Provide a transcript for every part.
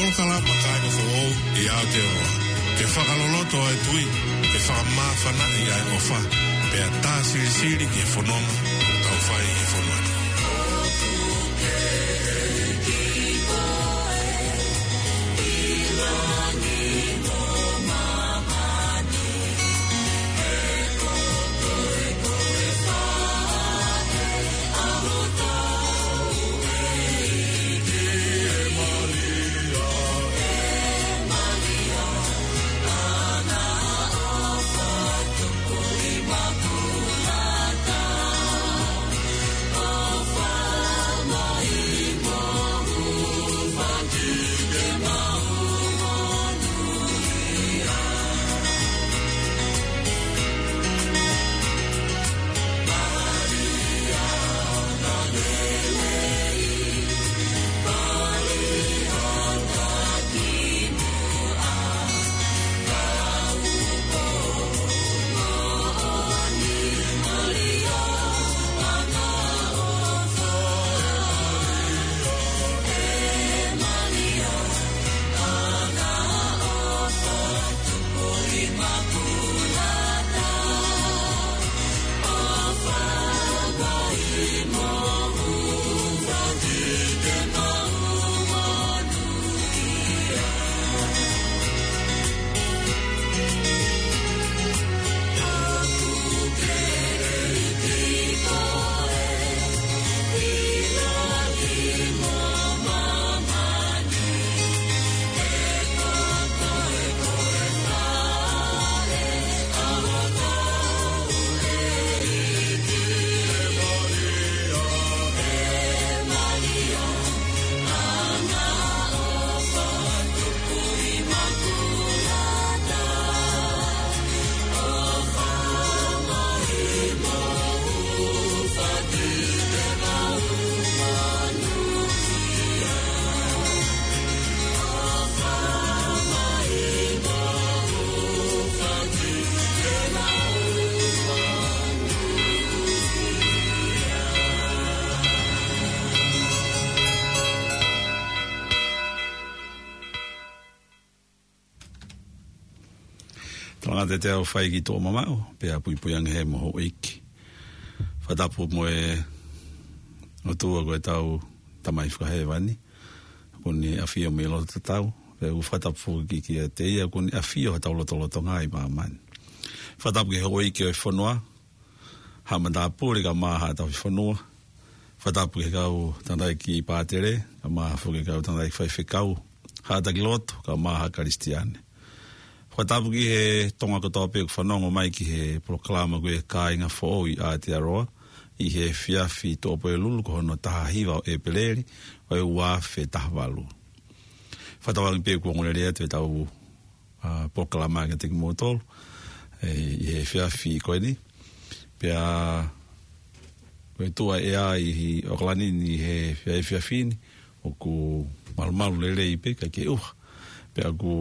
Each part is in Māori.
kalama kāne fō I Aotearoa. Ke whakaloloto ai tui, ke whakamāwhana I ai ofa. Pea tā siri ke whanonga, tau whai ke whanonga. Te te au whai ki tō mamau, pēa puipuianga he moho iki. Whatapu mo o tūa koe tau tamai whakahe wani. Kuni awhio me loto tau. Pēa u whatapu ki a te ia, kuni awhio ha tau loto ngai māmani. Whatapu ki ho iki o whanua. Hamanda pūri ka maha tau whanua. Whatapu ki kau tandai ki pātere. Ka maha whuki kau tandai whaiwhikau. Hata ki loto, ka maha karistiane. Whatapu ki he tonga katoa pēku whanongo mai ki he proklama koe kāinga whoo I Aotearoa I he whiawhi tōpo e lulu ko hono taha hiwa o e peleri o e uawhe taha walu. Whatawangi pēku o ngorerea te tau proklama ki teki mōtolo I he whiawhi koe ni. Pea koe tua ea I oklani ni he whiawhi ni o ku malu lele I pēka ke uha. Pea ku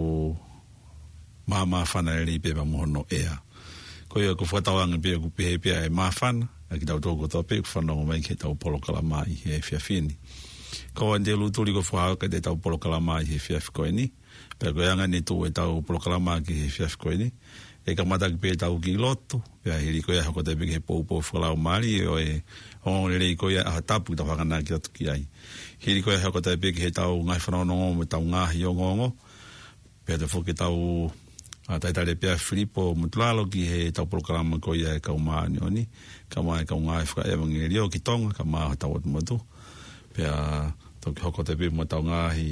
Mama whana e ripe pa mohono ea. Ko ia ko whatawanga pia ku pehe pia e mawhana, a ki tau tōko tō pia ku whanongo mai ke tau polokala mai he whiawhini. Ko an te luturi ko whahauka te tau polokala mai he whiawhi koe ni, pia ko anga ni tō e tau polokala mai ki he whiawhi koe ni, e ka mataki pia tau ki loto, pia hiri ko ia hako te pia he pou whakalao maari, o e ongerei ko ia aha tapu tau whakana ki atu ki ai. Hiri ko ia hako te pia he tau ngai whanongo me tau ngahi o ngongo, pia te whoke tau taitare pia Filipo Mutulalo ki he tau proklama ko ia e kau maani oni, ka mai kau ngai whaka evangeli o ki tonga, ka maa tau atu matu, pia tau ki hoko te pia mo tau ngahi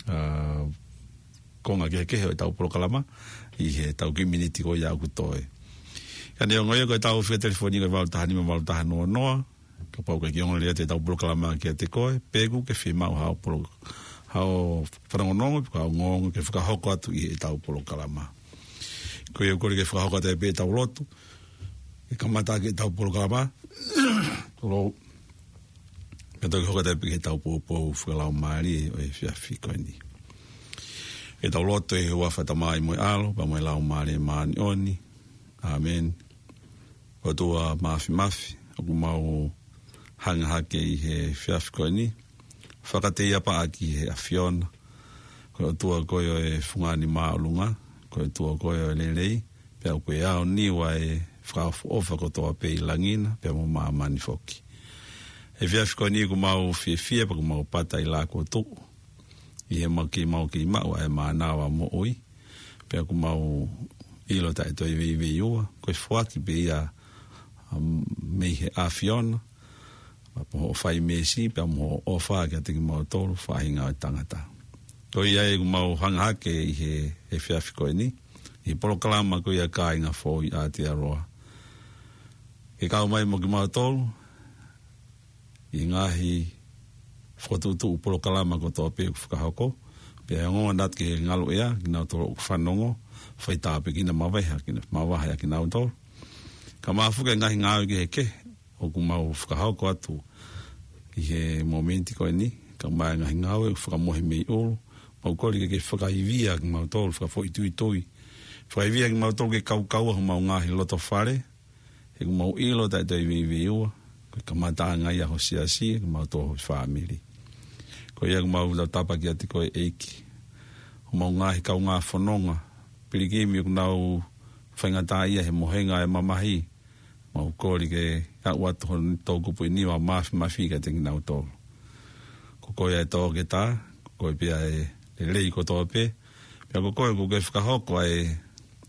konga ki he kehe o tau proklama, I he tau community ko ia ku toe. Ka neo ngoia ko tau whia telefoni ko valutahani ma valutaha noa noa, ka pau ka ki ongo lea te tau proklama ki a te koe, pegu ke whimau hao whanongonongo, ka ngongo ke whakahoko atu I he tau proklama. Ko ia kore ke whakahoko te pē tau lotu, ke kamata ke tau polokalama, tolo, ke tau hoko te pē ke tau pōpō whakalau maari o e whiawhi koe ni. Ke tau lotu e hua whatamai moe alo, pa moe lau maari e maani oni, amen. Ko tua mafi, oku mau hanga hake I he whiawhi koe ni, whakate ia pa aki he a Fiona, Ko tua koe e whungani maolunga, ko tua koe e lelei, pia koe ao niwa e whakafu ofa ko toa pe langina, pia mo maa mani foki. E whiawhiko ni ku mau fia pa ku mau pata I la ko tu. I he mau ki mau e maa nawa mo oi, pia ku mau ilo ta e toi vei ua, koe whuaki pe ia mei he awhiona, pa ho whai mesi, pia mo o whaa kia tiki mau tolu, whahinga o tangata. Ko ia e mau hanga hake I he whiawhiko ni, I polo kalama ko ia ka inga fo I Aotearoa. Ke kau mai mo ki mau tolu, I ngahi whakatutu polo kalama ko tō pe whakahoko, pe ngonga nat ke ngalo ea, ki nau tolo whanongo, whai tāpe ki na mawahea ki nau tolo. Ka maafuka ngahi ngāwe ki he ke, o ku mau whakahoko atu, I he momenti koe ni, ka mai ngahi ngāwe, whakamohe mei oro, mau kori ke whakaivia ki mau tolo, whakafoi tui. Whakaivia ki mau tolo ke kau mau ngahi loto whare, he ku mau ilo tai tai vei ua, ka mata ngai a hosia si, ka mau tolo whaamiri. Ko ia ku mau lau tapa ki ati koe eiki. Ku mau ngahi kau ngā whanonga, pirikimi ku nau whaingata ia he mohenga e mamahi, mau kori ke au atu hon tōkupu I niwa mafi ka tengi nau tolo. Ko koe e tō ke tā, ko koe pia e lei ko tō pe, pia ko koe ke whakahoko e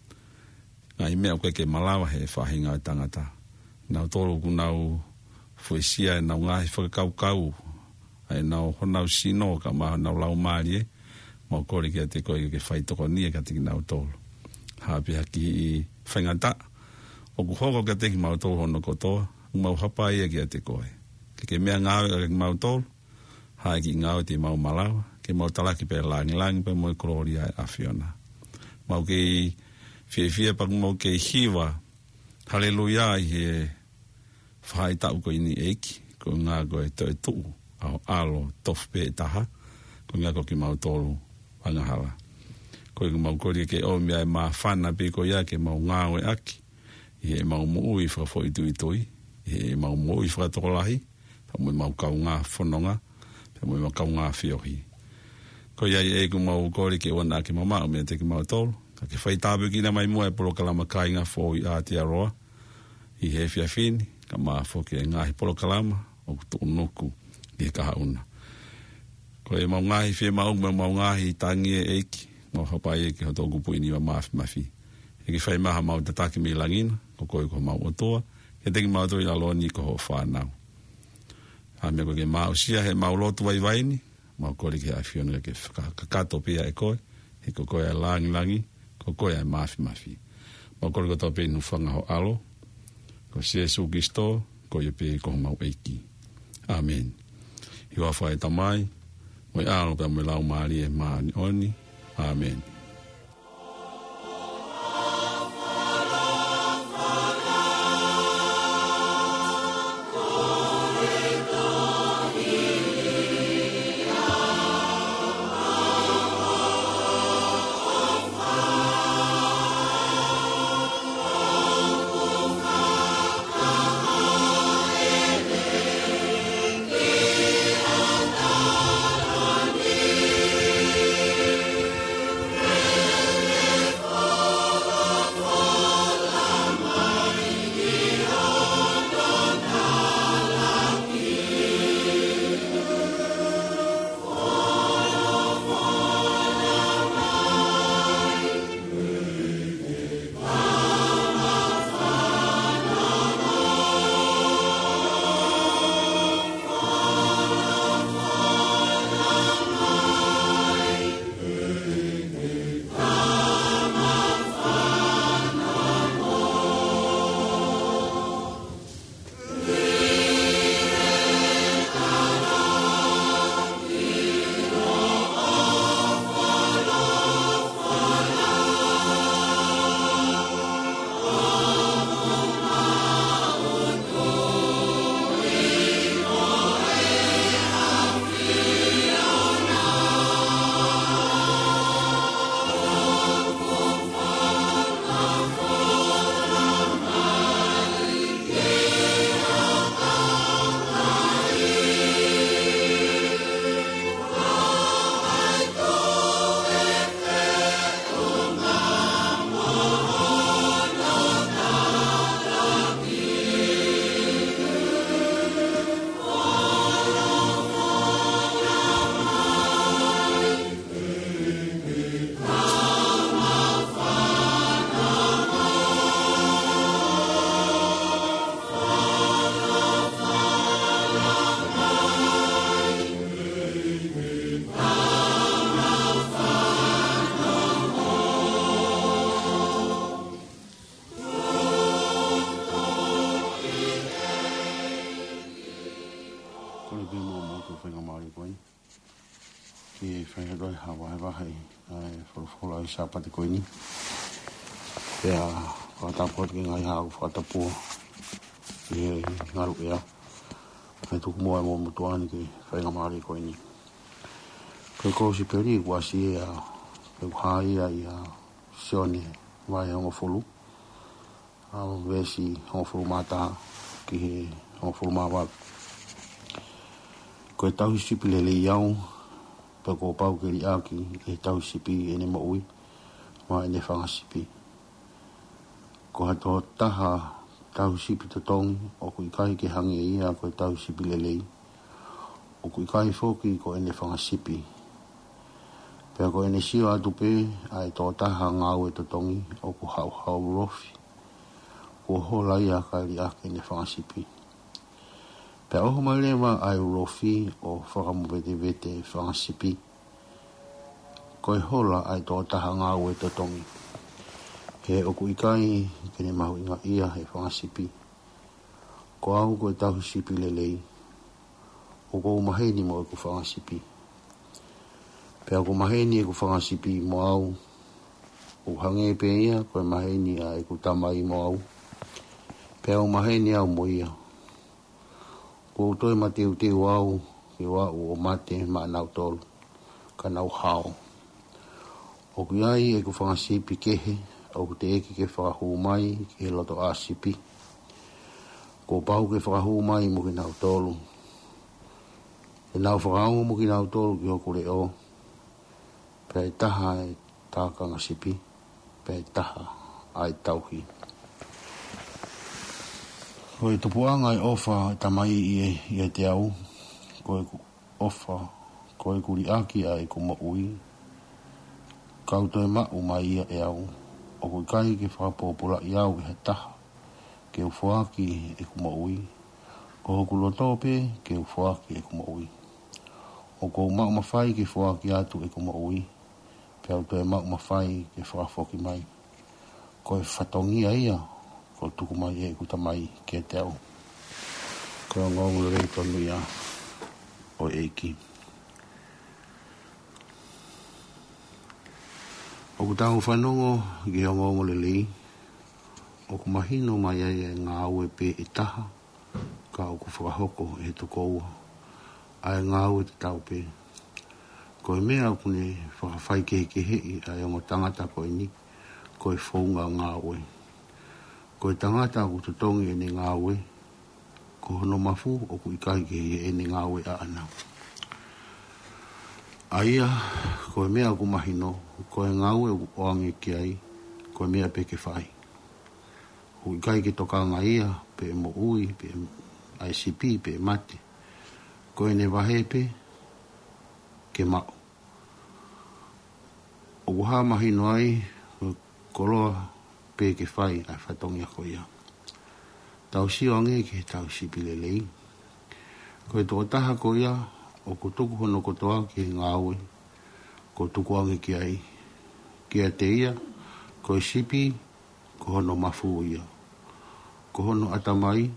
ngai mea koe ke malawa he whahinga o tangata. Nau tolo ku nau fuesia e nau ngahi whakakau, e nau honau sino ka maha nau lau maari e, mau kori ke te koe ke whaitoko nia ka tiki nau tolo. Hapi haki I whaingata, o ku hoko ka teki mau tolo hono kotoa, mau hapa ia ki a te koe. Ke mea ngāwe ki mau tolo, hae ki ngāwe te mau malawa, ke mau talaki pe langi pe mo kororia e awhiona. Mau ke whiawhia pa mau ke hiwa, haleluia I he whai tau ko ini eiki, ko ngā koe toi tuu, au alo tofu pe taha, ko ngā ko ki mau tolo wangahala. Koe ku mau kori ke o mea e maa whana pe ko ia ke mau ngāwe aki, I he mau muu I whakafoi tui, I he mau muu I whakatokolahi, pa mui mau kau ngā whanonga, pa mui mau kau ngā whiohi. Ko ia I e ku mau kori ke wana ke mamau mea te ki mau tolu, ka ke whai tāpu ki na mai mua e polo kalama kai ngā fo I Aotearoa, I he whiawhini, ka maa whoke e ngāhi polo kalama, o ku tu unuku I he kaha una. Ko e mau ngāhi whia mau ngāhi tangi e eiki, mau hapai e ki ho tōku pui niwa mafi. E ki whai maha mau tataki me langina, ko koe ko mau otoa, ke teki mau toi aloa ni ko ho whanau. Ha mea koe ke mau sia he mau lotu waiwaini, mau kori ke awhiona ke kakato pia e koe, he ko koe a langi, ko koe a mafi. Mau kori ko tau pe nufanga ho alo, ko Jesu Kristo, ko ia pe ko mau eiki. Amen. Hiwa whae tamai, moi alo pe moi lau maari e maani oni. Amen. sa pati ko ini. Pea whatapot ki ngai hau whatapo. I ngaru ea. Mai tuku moa mo mutuani ki whainga maari ko ini. Koe kousi peri kua si ea. Koe kuhai ia i a sione vai hongo fulu. Au vesi hongo fulu mata ki he hongo fulu mawak. Koe tau sipi lele iau. Pe ko pau ke li aki e tau sipi ene mo ui. Ma ene whanga sipi. Ko hato taha tau sipi to tongi. O kui kai ke hangi ia koe tau sipi lelei. O kui kai foki ko ene whanga sipi. Pea ko ene sio atu pe ai tō taha ngau e to tongi. O ku hau hau rofi. Ko hola ia kai li aki ene whanga sipi. Pea oho mai lewa ai rofi o whakamuvete vete whangasipi. Koe hola ai tō taha ngau e to tongi. He oku ikai kene mahu inga ia he whangasipi. Ko au koe tahu sipi lelei. O ko umaheni mo e ku whangasipi. Pea ko maheni e ku whangasipi mo au. O hange pe ia koe maheni a e ku tamai mo au. Pea umaheni au mo ia. Ko toi mateu te wau, ke wau o mate ma nau tolu, ka nau hao. O ku iai e ku whangasipi kehe, o ku te eki ke whakahu mai, ke loto a sipi. Ko pau ke whakahu mai mo ki nau tolu. E nau whakahu mo ki nau tolu ki hoku reo. Pea e taha e tākanga sipi, pea e taha ai tauhi. Koe tupuanga e ofa tamai i e te au. Koe ofa, koe kuri aki a e kuma ui. Kauto e mau mai ia e au. O koe kai ke whakapopula i au e he taha. Ke ufuaki e kuma ui. Ko hoku lotope ke ufuaki e kuma ui. O kou mau mawhai ke fuaki atu e kuma ui. Pea to e mau mawhai ke whakafoki mai. Koe whatongia ia. Ko tuku mai e kuta mai ke te au. Ko ngongu rei tonu ia o eiki. O kutangu whanongo ki o ngongu lelei. O ku mahino mai e ngā ue pe e taha. Ka o ku whakahoko e toko ua. Ai ngā ue te tau pe. Ko e mea kune whakawhai ke hei ai o tangata ko ini. Ko e whaunga ngā ue. Ko e tangata ku tutongi e ne ngāwe, ko hono mafu o ku ikai ke e ne ngāwe a ana. Aia, ko e mea ku mahino, ko e ngāwe o ange ki ai, ko e mea pe ke whai. Ku ikai ke toka ngā ia, pe mo ui, pe ICP, pe mate. Ko e ne wahe pe, ke mau. O kuha mahino ai, koloa, pe ke whai ai whatongi ako ia. Tau si ange ke tau si pilelei. Ko e tō taha ko ia, o ko tuku hono kotoa ki ngāwe, ko tuku ange ki ai. Ki a te ia, ko e sipi, ko hono mafu ia. Ko hono atamai,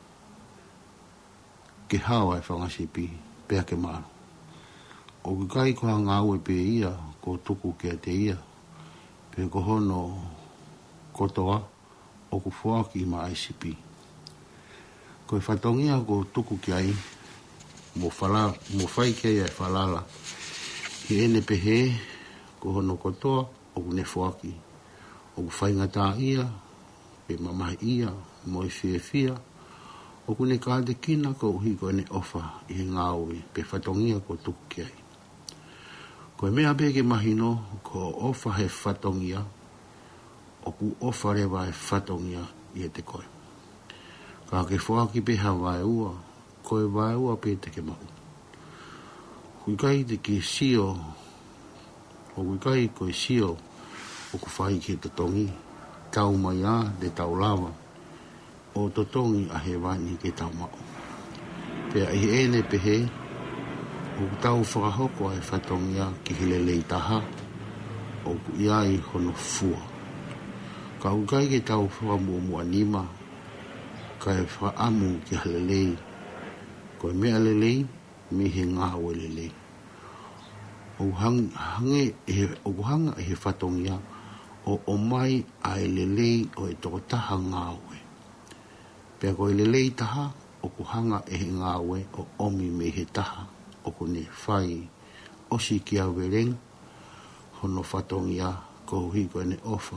ke hao ai whangasipi, pea ke maru. O ki kai ko ha ngāwe pe ia, ko tuku ki a te ia, pe ko hono kotoa o ku fuaki ma ICP. Ko e whatongia ko tuku ki ai, mo whai ki ai whalala. Ki ene pehe, ko hono kotoa o ku ne fuaki. O ku whaingata ia, pe mamahi ia, mo i whia. O ku ne kāde kina ko uhi ko ene ofa i ngāwe, pe whatongia ko tuku ki ai. Ko e mea peke mahino, ko ofa he whatongia, o ku ofa rewa e whatongia i e te koe. Ka ke whaaki peha wae ua, koe wae ua pe te ke mahu. Kui kai te ke sio, o kui kai koe sio, o ku whai ke te tongi, tau mai a, de tau lava, o to tongi a he wani ke tau mau. Pea i ene pehe, o ku tau whakahoko e whatongia ki hilelei taha, o ku iai hono fua. Ka ukai ke tau whakamua nima, ka e whaamu ki halelei, ko e mea lelei, me he ngāwe lelei. o hange o hanga e whatongia o mai a lelei o e toko taha ngāwe. Pea ko lelei taha o ku hanga e he ngāwe o omi me he taha o ku ne whai o si ki a wereng hono whatongia ko hui ko ne ofa.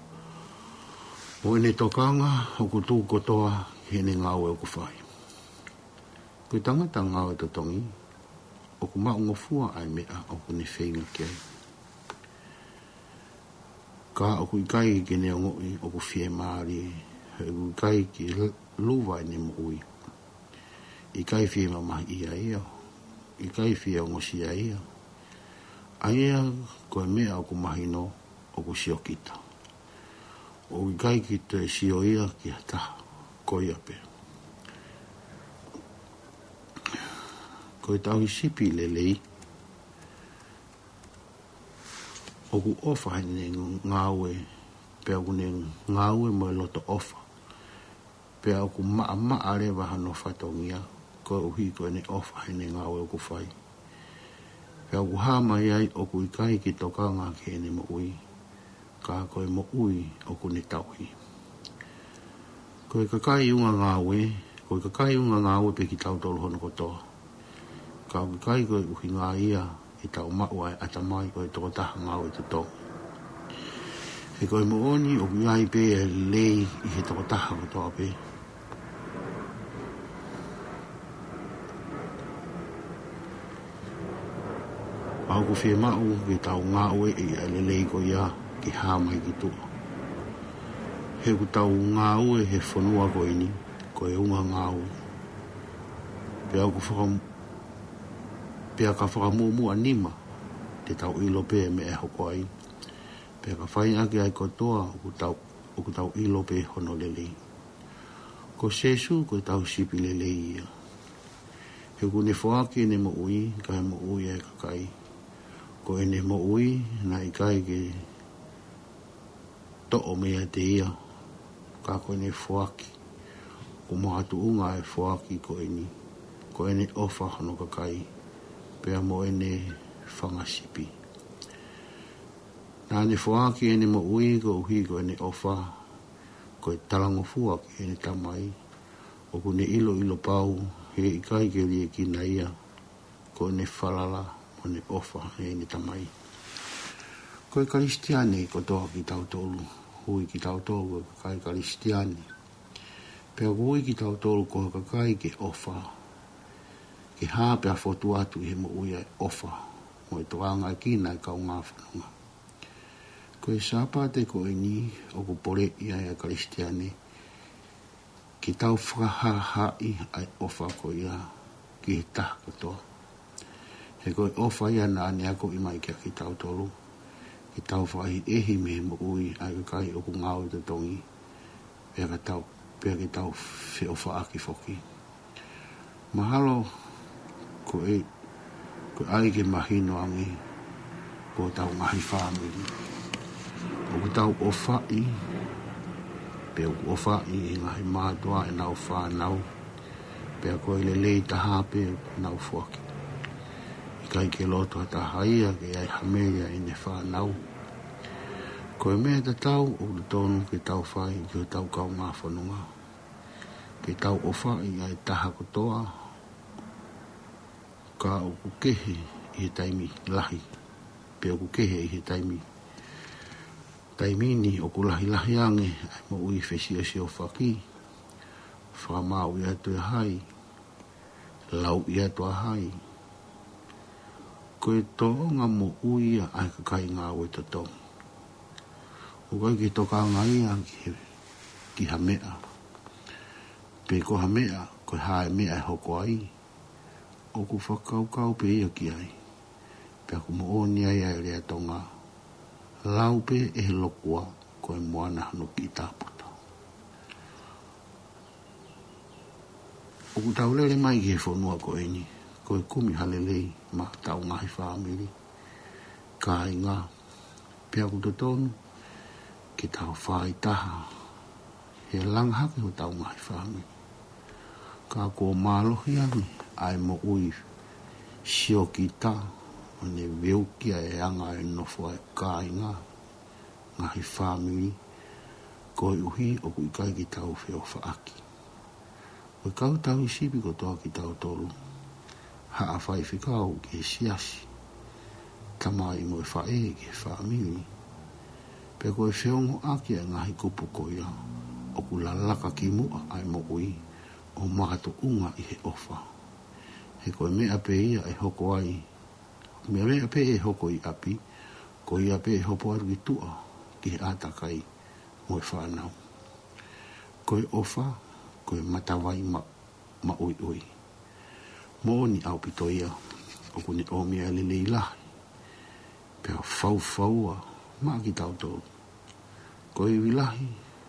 O ne tokanga o ku tū kotoa he ne ngāwe o ku whai. Koe tangata ngāwe to tongi o ku maunga fua ai mea o ku ne whenga kei. Ka o ku ikai ki ne ngoi o ku whie maari he ku ikai ki luwa ne mo ui. Ikai whie mamahi ia ia. Ikai whie o ngosi ia ia. Aia koe mea o ku mahino o ku siokita. O ikai ki te sio ia ki hataha koe ape. Koe tau sipi lelei. O ku ofa hene ngāwe, pea ku ne ngāwe mo e loto ofa. Pea o ku maa rewa hano whatongia, koe uhi koe ne ofa hene ngāwe o ku whai. Pea ku hama iai o ku ikai ki tokanga ki hene mo ui, ka koe mo ui o ku ne tauhi. Koe kakai unga ngāwe pe ki tau tolu hono kotoa. Ka kai koe uhi ngā ia, i tau maua e atamai koe toko taha ngāwe te tō. He koe mo oni o kuiai pe e lei i he toko taha ko tō pe. Au ku whie mau ki tau ngāwe i a lei ko ia ki hāmai ki tua. He ku tau ngāwe he whanua ko ini, koe unga ngāwe. Pe au ku whakamu pea ka whakamumu anima te tau ilo pe me e hoko ai. Pea ka whai ake ai kotoa o ku tau ilo pe hono lelei. Ko sesu ko tau sipi lelei ia. He ku ne whaake ne mo ui, ka he mo ui e kakai. Ko e ne mo ui na i kai ke to'o mea te ia. Ka ko ne whaake. Ko mahatu unga e whaake ko e ni. Ko e ne ofa hono kakai. Pea mo ene whangasipi. Nā ne whaaki ene mo ui ko uhi ko ene ofa, ko e talango fua ki ene tamai, o ku ne ilo pau, he ikai ke lia ki na ia, ko ene whalala mo ne ofa he ene tamai. Ko e karistiane ko toa ki tau tolu, hui ki tau tolu ko kai karistiane. Pea ko hui ki tau tolu ko kai ke ofa, ki hāpe a whotu atu i he mo uia e ofa, mo e toanga e kina e kau ngā whanunga. Ko e sāpate ko e ni o ku pore ia e a karistiane, ki tau whakahahai ai ofa ko ia ki he taha katoa. He ko e ofa ia na ane ako i mai kia ki tau tolu, ki tau whahi ehi me he mo ui ai ka kai o ku ngāo i te tongi, pia ki tau whi ofa aki whoki. Mahalo, ko ai ke mahino angi ko tau ngahi whamiri. O ku tau ofai, pe o ku ofai i ngahi mātua e nau whanau, pe a koe lelei taha pe nau whuaki. I kai ke loto hata haia ke ai hameria i ne whanau. Ko e mea ta tau o ku tonu ke tau whai ki o tau kau ngā whanunga. Ke tau ofai ai taha kotoa, ka o ku kehe i he taimi lahi, pe o ku kehe i he taimi ni o ku lahi ange, ai mo ui whesia si o whaki, whakamau i atu e hai, lau i atu a hai. Ko e toonga mo ui ai kakai ngā ue to tong. O kai ki toka ngai ki hamea, pe ko hamea, ko hae mea e hoko ai, o ku whakaukau pe ia ki ai. Pea ku mo oni ai ai rea tonga. Lau pe e he lokua ko e moana hano ki tāputa. O ku tau lere mai ki he whanua ko e ni. Ko e kumi halelei ma tau ngahi whamiri. Ka ai ngā. Pea ku to tonu ki tau whai taha. He langhaki ho tau ngahi whamiri. Ka ko mālohi ani. Ai mo ui sio ki tā, o ne veu kia e anga e nofo e kāinga, ngahi whāmui, ko i uhi o ku i kai ki tau whio whaaki. O i kau tau i sipi ko toa ki tau tolu, haa whai whikau ki e siasi, tama i mo e whae ki e whaamiri, pe ko e whiongo aki e ngahi kupu ko ia, o ku lalaka ki mua ai mo ui, o mahato unga i he ofa. He koe mea pe ia e hoko ai, mea pe e hoko i api, ko ia pe e hopo aru ki tua, ki he atakai, mo e whanau. Koe ofa, koe matawai ma ui ui. Mo ni au pito ia, o kune o mea lele i lahi, pe a fau ma ki tau tau. Koe wilahi,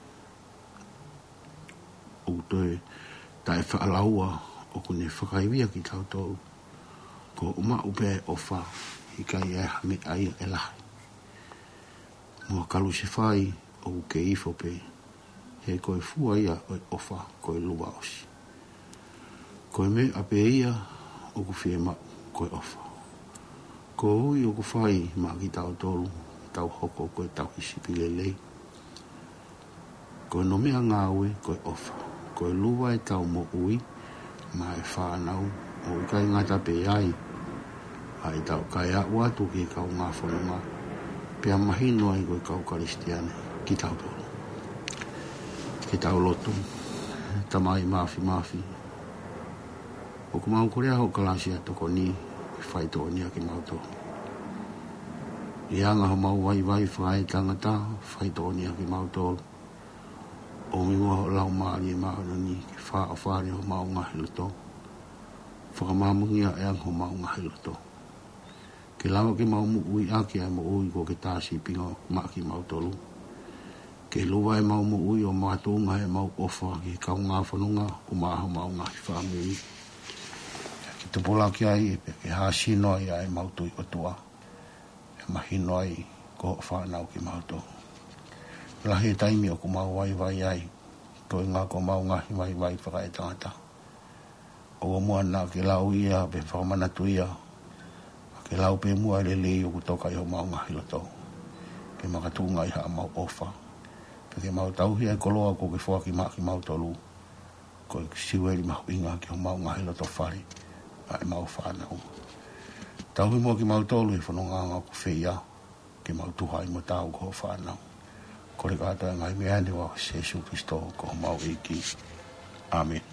o toe tae whaalaua, o kune whakaiwia ki tau tau, ko uma upe ofa, i kai e hame ai e lahi. Mua kalu se whai, o ke ifo pe, he koe fua ia o ofa, koe lua osi. Koe me ape ia, o ku whie ma, koe ofa. Ko hui o ku whai, ma ki tau tolu, tau hoko, koe tau hisipi lelei. Koe no mea ngāwe, koe ofa. Koe lua e tau mo ui, ma e whanau, o i kai ngata pe ai, ai tau kai a watu ki kau ngā whanunga, pea mahino ai koe kau karistiane, ki tau tolu. Ki tau lotu, tamai mafi. O ku mau korea ho kalasia toko ni, whaito ni a ki mau tolu. I anga ho mau vai whae tangata, whaito ni a ki mau tolu. O mingoa ho lau maari e maara ni, ki wha a whaare ho mau ngahi loto. Whakamamungia e ang ho mau ngahi loto. Ke lawa ke mau mu ui aki ai mo ui ko ke tāsi pinga ma ki mau tolu. Ke lua e mau mu ui o mātunga e mau ofa ki kau ngā whanunga o māho mau ngahi whaamui. Ki tupola ki ai e ke hāsino ai ai mau tui o tua. E mahino ai ko whanau ki mau tolu. Lahi e taimi o ku mau vai ai, toi ngā ko mau ngahi vai whakae tangata. O mua nā ke lau ia, pe whakamanatu ia, ke lau pe mua le lei o ku toka i ho mau ngahi loto. Ke makatunga i haa mau ofa. Pe ke mau tauhi ai koloa ko ke whaki maa ki mau tolu, ko ke siweri mahu inga ki ho mau ngahi loto whare, ai mau whanau. Tauhi mua ki mau tolu i whanonga ngā ku whia, ke mau tuha i mo tau ko ho whanau. Kore katoa ngai meane wa Jesu Kristo ko mau iki. Amen.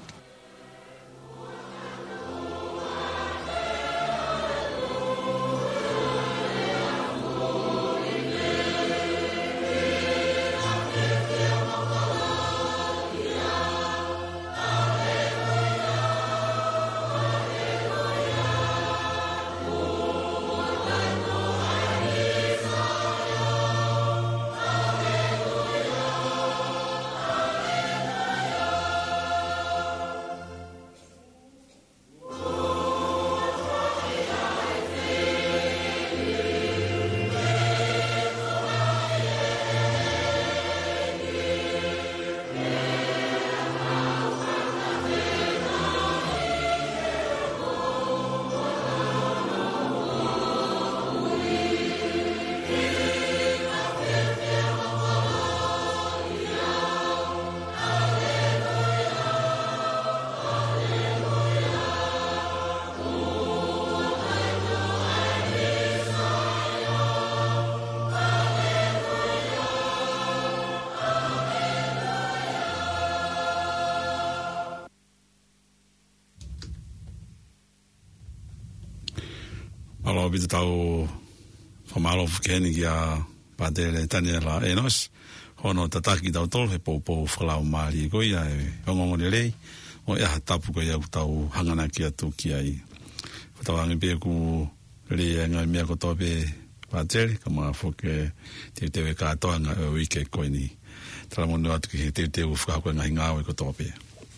Alo bita tau whamalo whakeni ki a Padere Daniela Enos, hono tataki tau tolu he pou whalau maari koi a e hongongone rei, o ea tapu koi au tau hangana ki atu ki ai. Tau hangi pia ku rei ngai mea kotoa pe Padere, ka maa whoke tewe kātoa ngā e wike koi ni. Tala monu atu ki he tewe whakakoe ngai ngāwe kotoa pe.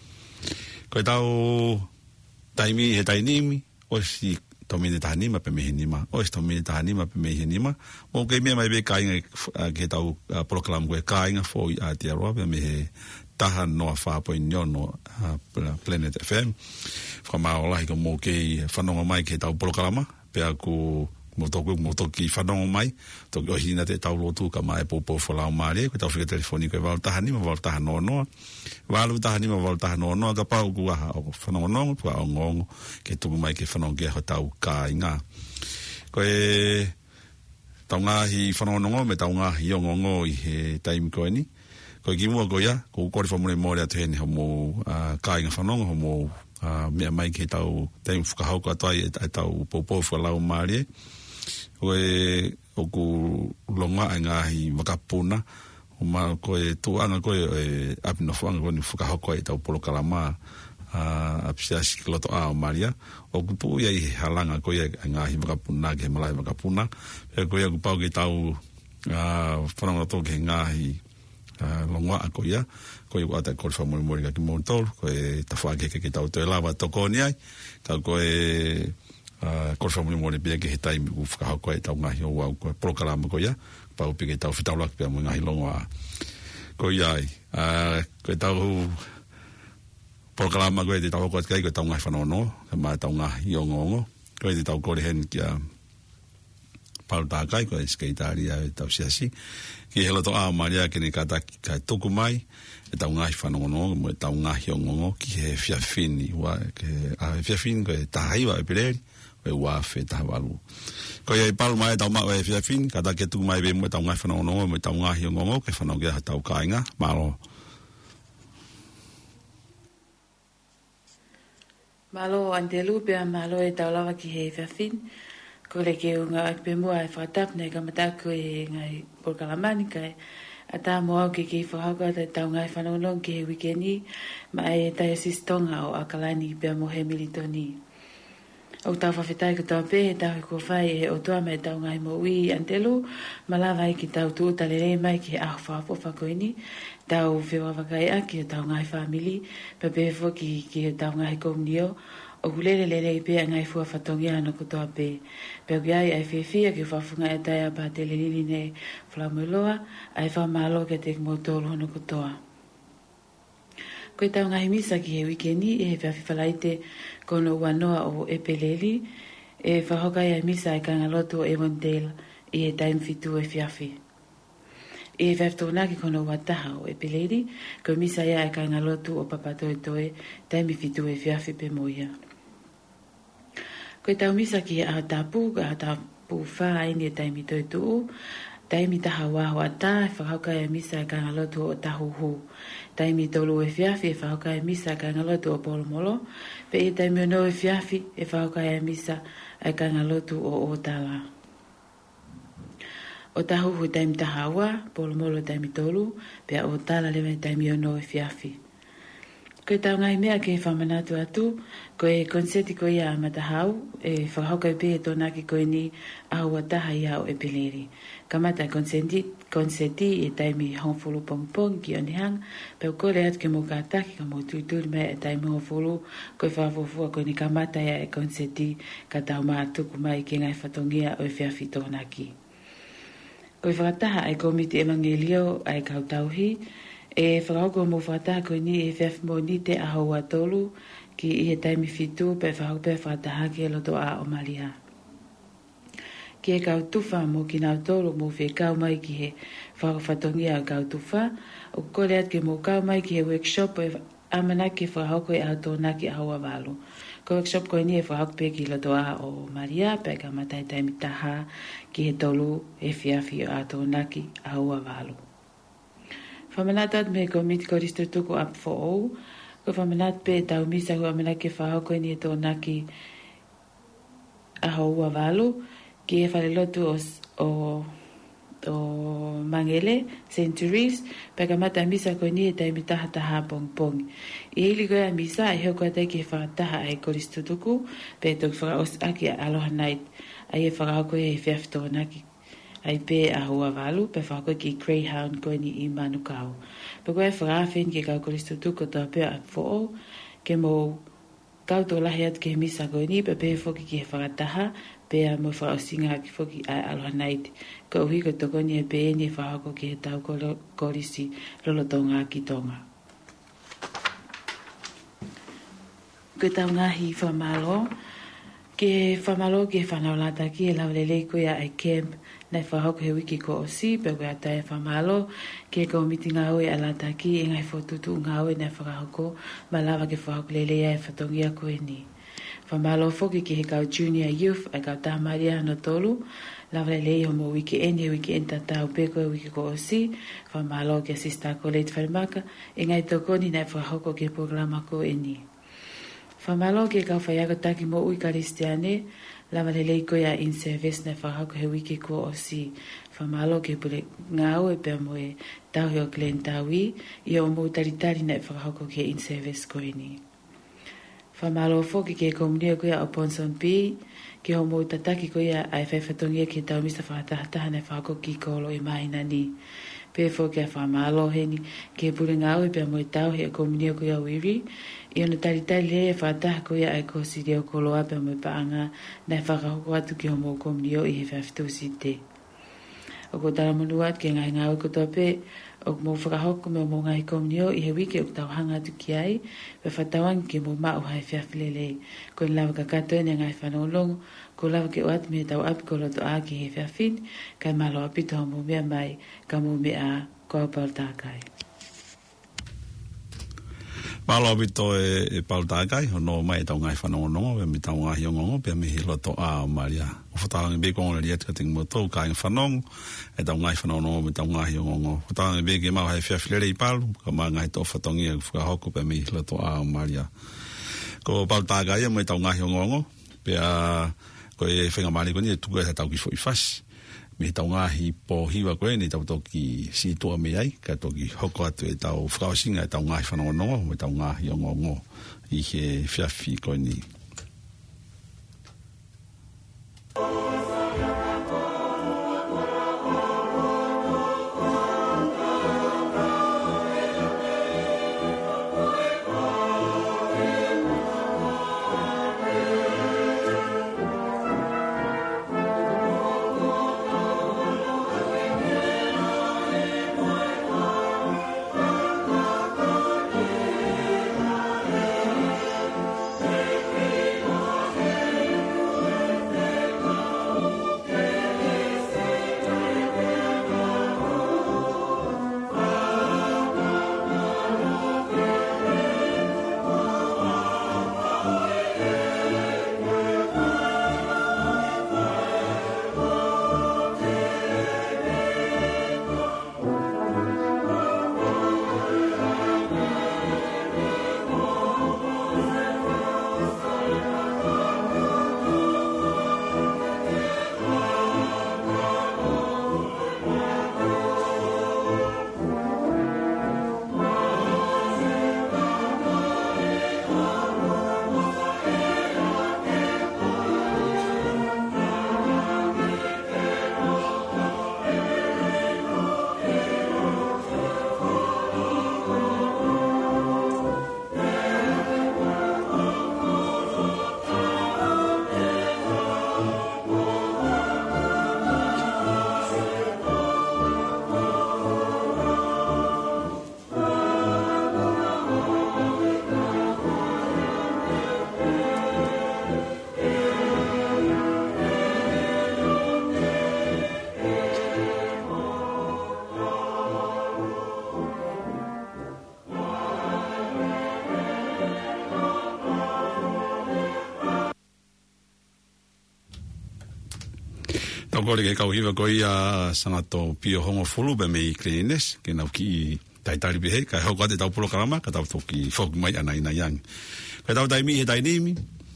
Koi tau taimi he tainimi, o si tomine tahanima pe mehinima, o si tomine tahanima pe mehinima, o kei mea mai be kāinga ke tau proklamu koe kāinga fo i Aotearoa pe me he taha noa whāpoi nyono Planet FM. Whamaolahi ko mō kei whanonga mai ke tau proklama, pe aku motoki whanongo mai, toki o hina te tau lotu ka mai popo whalau maare, koe tau whika telefoni koe waltahani, ma waltaha nonoa, walu tahani ma waltaha nonoa, ka pau ku aha o whanongo nongo, pua o ngongo, ke tuku mai ke whanongo ke ho tau ka inga. Koe tau ngahi whanongo nongo, me tau ngahi o ngongo i he taimi koe ni, koe ki mua koe ia, ko kore whamune mōre atu hene, homo ka inga whanongo, homo mea mai ke tau taimi whakahauko atuai e tau popo whalau maare, koe oku longa ngahi makapuna o ma koe tuanga koe e apino fuanga koe ni whakahoko e tau polokalama apisiasi kiloto a o Maria oku tu ia i halanga koe ngahi makapuna ke malai makapuna e koe aku pau ke tau whananga tō ke ngahi longa a koe ia koe u ata koe whamuri mori ka ki mōtol koe tawhake ke tau te lawa toko ni ai ka koe koe whamuni mōne pia ke he taimi u whakahau koe tau ngahi o wau koe prokarama koe ia pau pia ke tau whitaulak pia mo ngahi longo a koe iai koe tau prokarama koe te tau koe kai koe tau ngahi whanono ka mai tau ngahi o ngongo koe te tau kore hen kia pau tākai koe skeitari a tau siasi ki helo to a maria ke ne kataki kai tuku mai e tau ngahi whanono mo e tau ngahi o ngongo ki he whiawhini whiawhini koe tahaiwa e pireri e wafe tawalu ko ye palu mai tau ma e fiafin kada ke tu mai be mo tau ngai fano no mo tau ngai ngongo ke fano ge tau kainga malo andelu pe malo e tau lava ki he fiafin ko le ke unga pe mo ai fatap ne ka mata ko e ngai por kalamani kai ata mo ke fa ga tau ngai fano no ke weekendi mai ta sistonga o akalani pe mo he militoni o tau whawhetai ko tau pē, tau ko whai e o tua me tau ngai mo ui antelu, malawa i ki tau tu utalere mai ki aho whaapo whakoini, tau whiwa wakai a ki o tau ngai whamili, pe pēfo ki o tau ngai komnio, o kulele lele i pē a ngai fua whatongi ano ko toa pē. Pe o kiai ai whiwhia ki whafunga e tai a pā te lelini ne whalamuloa, ai whamalo ke te motolo hono ko toa. Koe tau ngahi misa ki he wikendi e he whiawhiwhalaite kono wanoa o Epeleli e whahokai ai misa e kangaloto e Mondale i he taim fitu e whiawhi. E he whiawhitonaki kono wataha o Epeleli ko misa ia e kangaloto o Papatoe Toe taimi fitu e whiawhi pe moia. Koe tau misa ki he ahatapu wha aini e taimi toe tuu taimi taha waho ata e whakaukai e misa e kangaloto o tahuhu. Taimi tolu e whiawhi e whakaukai e misa e kangaloto o polomolo. Pe e taimi ono e whiawhi e whakaukai e misa e kangaloto o otala. O tahuhu taimi taha wa, polomolo taimi tolu, pe a otala lewe taimi ono e whiawhi. Koe tau ngai mea ke whamanatu atu, koe konseti koe ia amatahau, e whakaukai pe e tonaki koe ni ahua taha ia o Epeleri. Kamata konseti e taimi hongfulu pongpong ki onihang, pe o kore atu ke mo kātaki ka mo tuituri mea e taimi hongfulu, koe whawofua koe ni kamata ia e konseti ka tau mātuku mai ke ngai whatongia o e whiawhi tōnaki. Koe whakataha ai komiti evangelio ai kautauhi, e whakauko mo whakataha koe ni e whiawhi mo ni te ahoua tolu ki i he taimi fitu pe whakaupe whakataha ki e loto a o Maria. Ki e kautufa mo ki nau tolu mo whekau mai ki he whakawhatongia o kautufa, o kore at ke mo kau mai ki he workshop e amana ki whakauko e autonaki ahoua walu. Ko workshop koe ni e whakaupe ki loto a o Maria pe ka matai taimi taha ki he tolu e whiawhi o autonaki ahoua walu. Whamanatat me komiti koristo tuku up for all, ko whamanat pe tau misa hua amana ki whakauko ni e tōnaki ahoua walu, ki e whalelotu o Mangele, Centuries, pe ka mata misa koe ni e taimi taha taha pong. I hili koe a misa e heo koe te ki e whakataha ai koristo tuku, pe tuk whakaos aki a aloha night, ai e whakauko e whiawhi tōnaki ai pe a hua walu, pe whakauko ki Greyhound koe ni i manukau. Pe koe whakawhin ki kau koristo tuku toa pe a fo'o, ke mo kau tō lahi atu ke misa koe ni, pe pe whoki ki e whakataha, pe a mo whakaosinga ki whoki ai aloha night. Ko uhi ko toko ni e pe ni e whakauko ki he tau korisi lolotonga ki tonga. Ko tau ngahi whamalo, Ke whamalo ke whanaolata ki e laulele koe a camp nei whahoko he wiki ko o si pe koe ata e whamalo ke ko miti ngā oe a lata ki e ngai whotutu ngā oe nei whakahoko ma lava ke whahoko lele e whatongia koe ni. Whamalo whoki ki he kau junior youth a kau tamaria no tolu laulele i homo wiki eni wiki enta tau pe koe wiki ko o si whamalo ke asista ko leit wharimaka e ngai tokoni nei whahoko ke programa ko eni. Whamalo ke kau whaiako taki mo ui karistiane, lama lelei koe a in service na whahako he wiki ko o si. Whamalo ke pule ngāo e pia moe tau heo Glen Taui, i o mo taritari na whahako ke in service koe ni. Whamalo whoki ke komunia koe a Ponson B, ke ho mo tataki koe a whaifatongia ke tau misa whahatahataha na whahako ki kolo i maina ni. Pe whoki a whamalo heni, ke pule ngāo e pia moe tau he komunia koe a wiri, i ona taritari le e whaataha koe a ko si reo kolo ape mo paanga na whakahoko atu ki homo komunio i he whawhitusi te. O ko tara monu atu ke ngai ngāo ko tope, o mo whakahoko me mo ngai komunio i he wiki o tau hanga atu ki ai, pe whatawang ke mo mao hai whiawhilele. Ko ni lawa kakato e ngai whanolongo, ko lawa ke o atu me tau api ko loto a ki he whiawhin, kai malo apito homo mea mai, ka mo mea ko apau tākai. Malo bito e pau tākai, hono mai tau ngai whanongonongo, pe mi tau ngahi ongongo, pe mi hilo to a o maria. O whatarangi beko ngona riet ka tingu motou, ka inga whanongo, e tau ngai whanongongo, me tau ngahi ongongo. Whatarangi beke mau hei whiawhilere i palu, ka maa ngai to whatongi e whakahoko, pe mi hilo to a o maria. Ko pau tākai e mai tau ngahi ongongo, pe a ko e whenga mali koni e tuku e tau ki fo i whasi. Me tau ngahi po hiwa koe ni tau toki si toa me ai, ka toki hoko atu e tau whakawasinga e tau ngahi whanongonongo, me tau ngahi ongongo i he whiawhi koe ni. Kore ke kau hiwa koi a sangato pio hongo fulu be mei klines, ke nau ki taitari bihe, ka hau kate tau pulo karama, ka tau toki fok mai ana ina yang. Ka tau taimi he tainimi,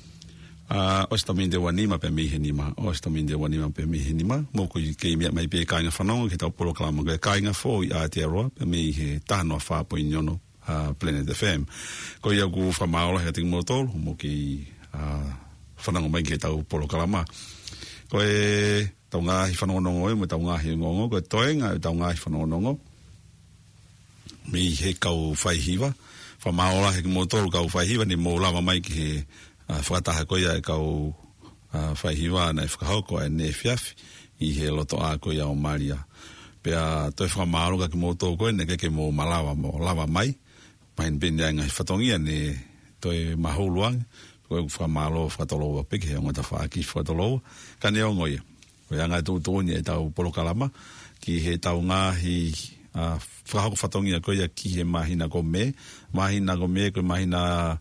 ostamin de wanima pe mei he nima, ostamin de wanima pe mei he nima, moko i kei mea mai pe kainga whanongo, ke tau pulo karama, ke kainga fo i Aotearoa, pe mei he tānoa whāpo i nyono, Planet FM. Ko ia ku whamaola he tingu motol, mo ki whanongo mai ke tau pulo karama. Ko e tau ngahi whanongonongo e, mo tau ngahi ngongo, ko e toenga e tau ngahi whanongonongo. Mi he kau whaihiwa, whamaola he motoro kau whaihiwa, ni mo lama mai ki he whakataha koia e kau whaihiwa na e whakahoko e ne whiawhi, i he loto a koia o Maria. Pea toi whamaola ki motoro koe, ne keke mo malawa mo lava mai, main bende ai ngahi whatongia ne toi mahuluang, ko fa malo fa tolo pe ke ngota fa ki fa tolo ka ne ngoia ko anga tu ni e tau polo kalama ki he tau ngahi fa ko fatongia ko ia ki he mahina ko me ko mahina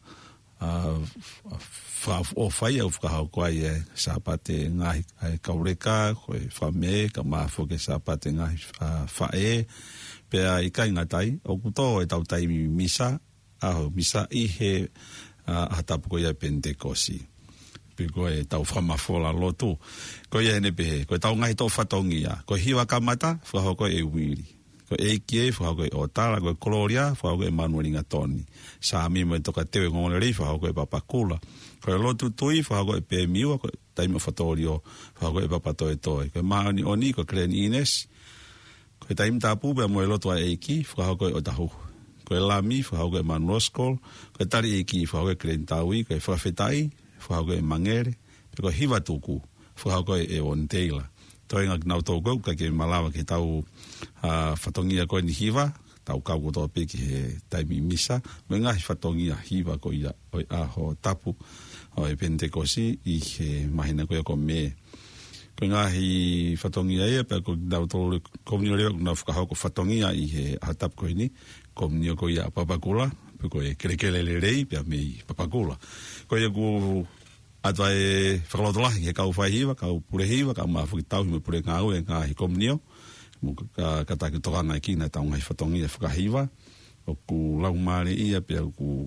fa o fai au fa ko ai sapate ngahi ai kaureka ko fa me ka ma fo ke sapate ngahi fa pe ai kai ngatai o kuto e tau tai misa misa i he hatapu ko ia pentekosi pe ko e tau fama fola lotu ko ia ne pe ko tau ngai to fatongia ko hiwa kamata fa ko e wiri ko e kie fa ko o tala ko gloria fa ko Emmanuel Ngatoni sa mi mo toka te ngone ri fa ko e papakula ko lotu tui fa ko e pe miwa ko tai mo fatorio fa ko e papato e toi ko mani oni ko Clen Ines ko tai mtapu be mo lotu e ki fa ko o tahu ko lami fa ko Emmanuel Skol ko tari e ki fa ko Clen Taui ko fa fetai fa ko mangere ko hiwa tuku fa ko e on Taylor toi ngak nau to go ka ke malawa ke tau fatongia ko ni hiwa tau ka go to pe ki tai misa me ngai fatongia hiwa ko ia o ho tapu o e pentekosi i he mahina ko me ko ngai fatongia ia pe ko nau to komunio le na fa ko fatongia i he hatap ko ni komunio ko ia papakula pe ko e krekele le rei pe me papakula ko ia go atua e whakalotola he kau whai hiwa, kau pure hiwa, kau maa whakitau me pure ngāu e ngā hi komunio. Mo ka tāki tokanga e kina tau ngai whatongi e whakahiwa. O ku lau maare ia pia ku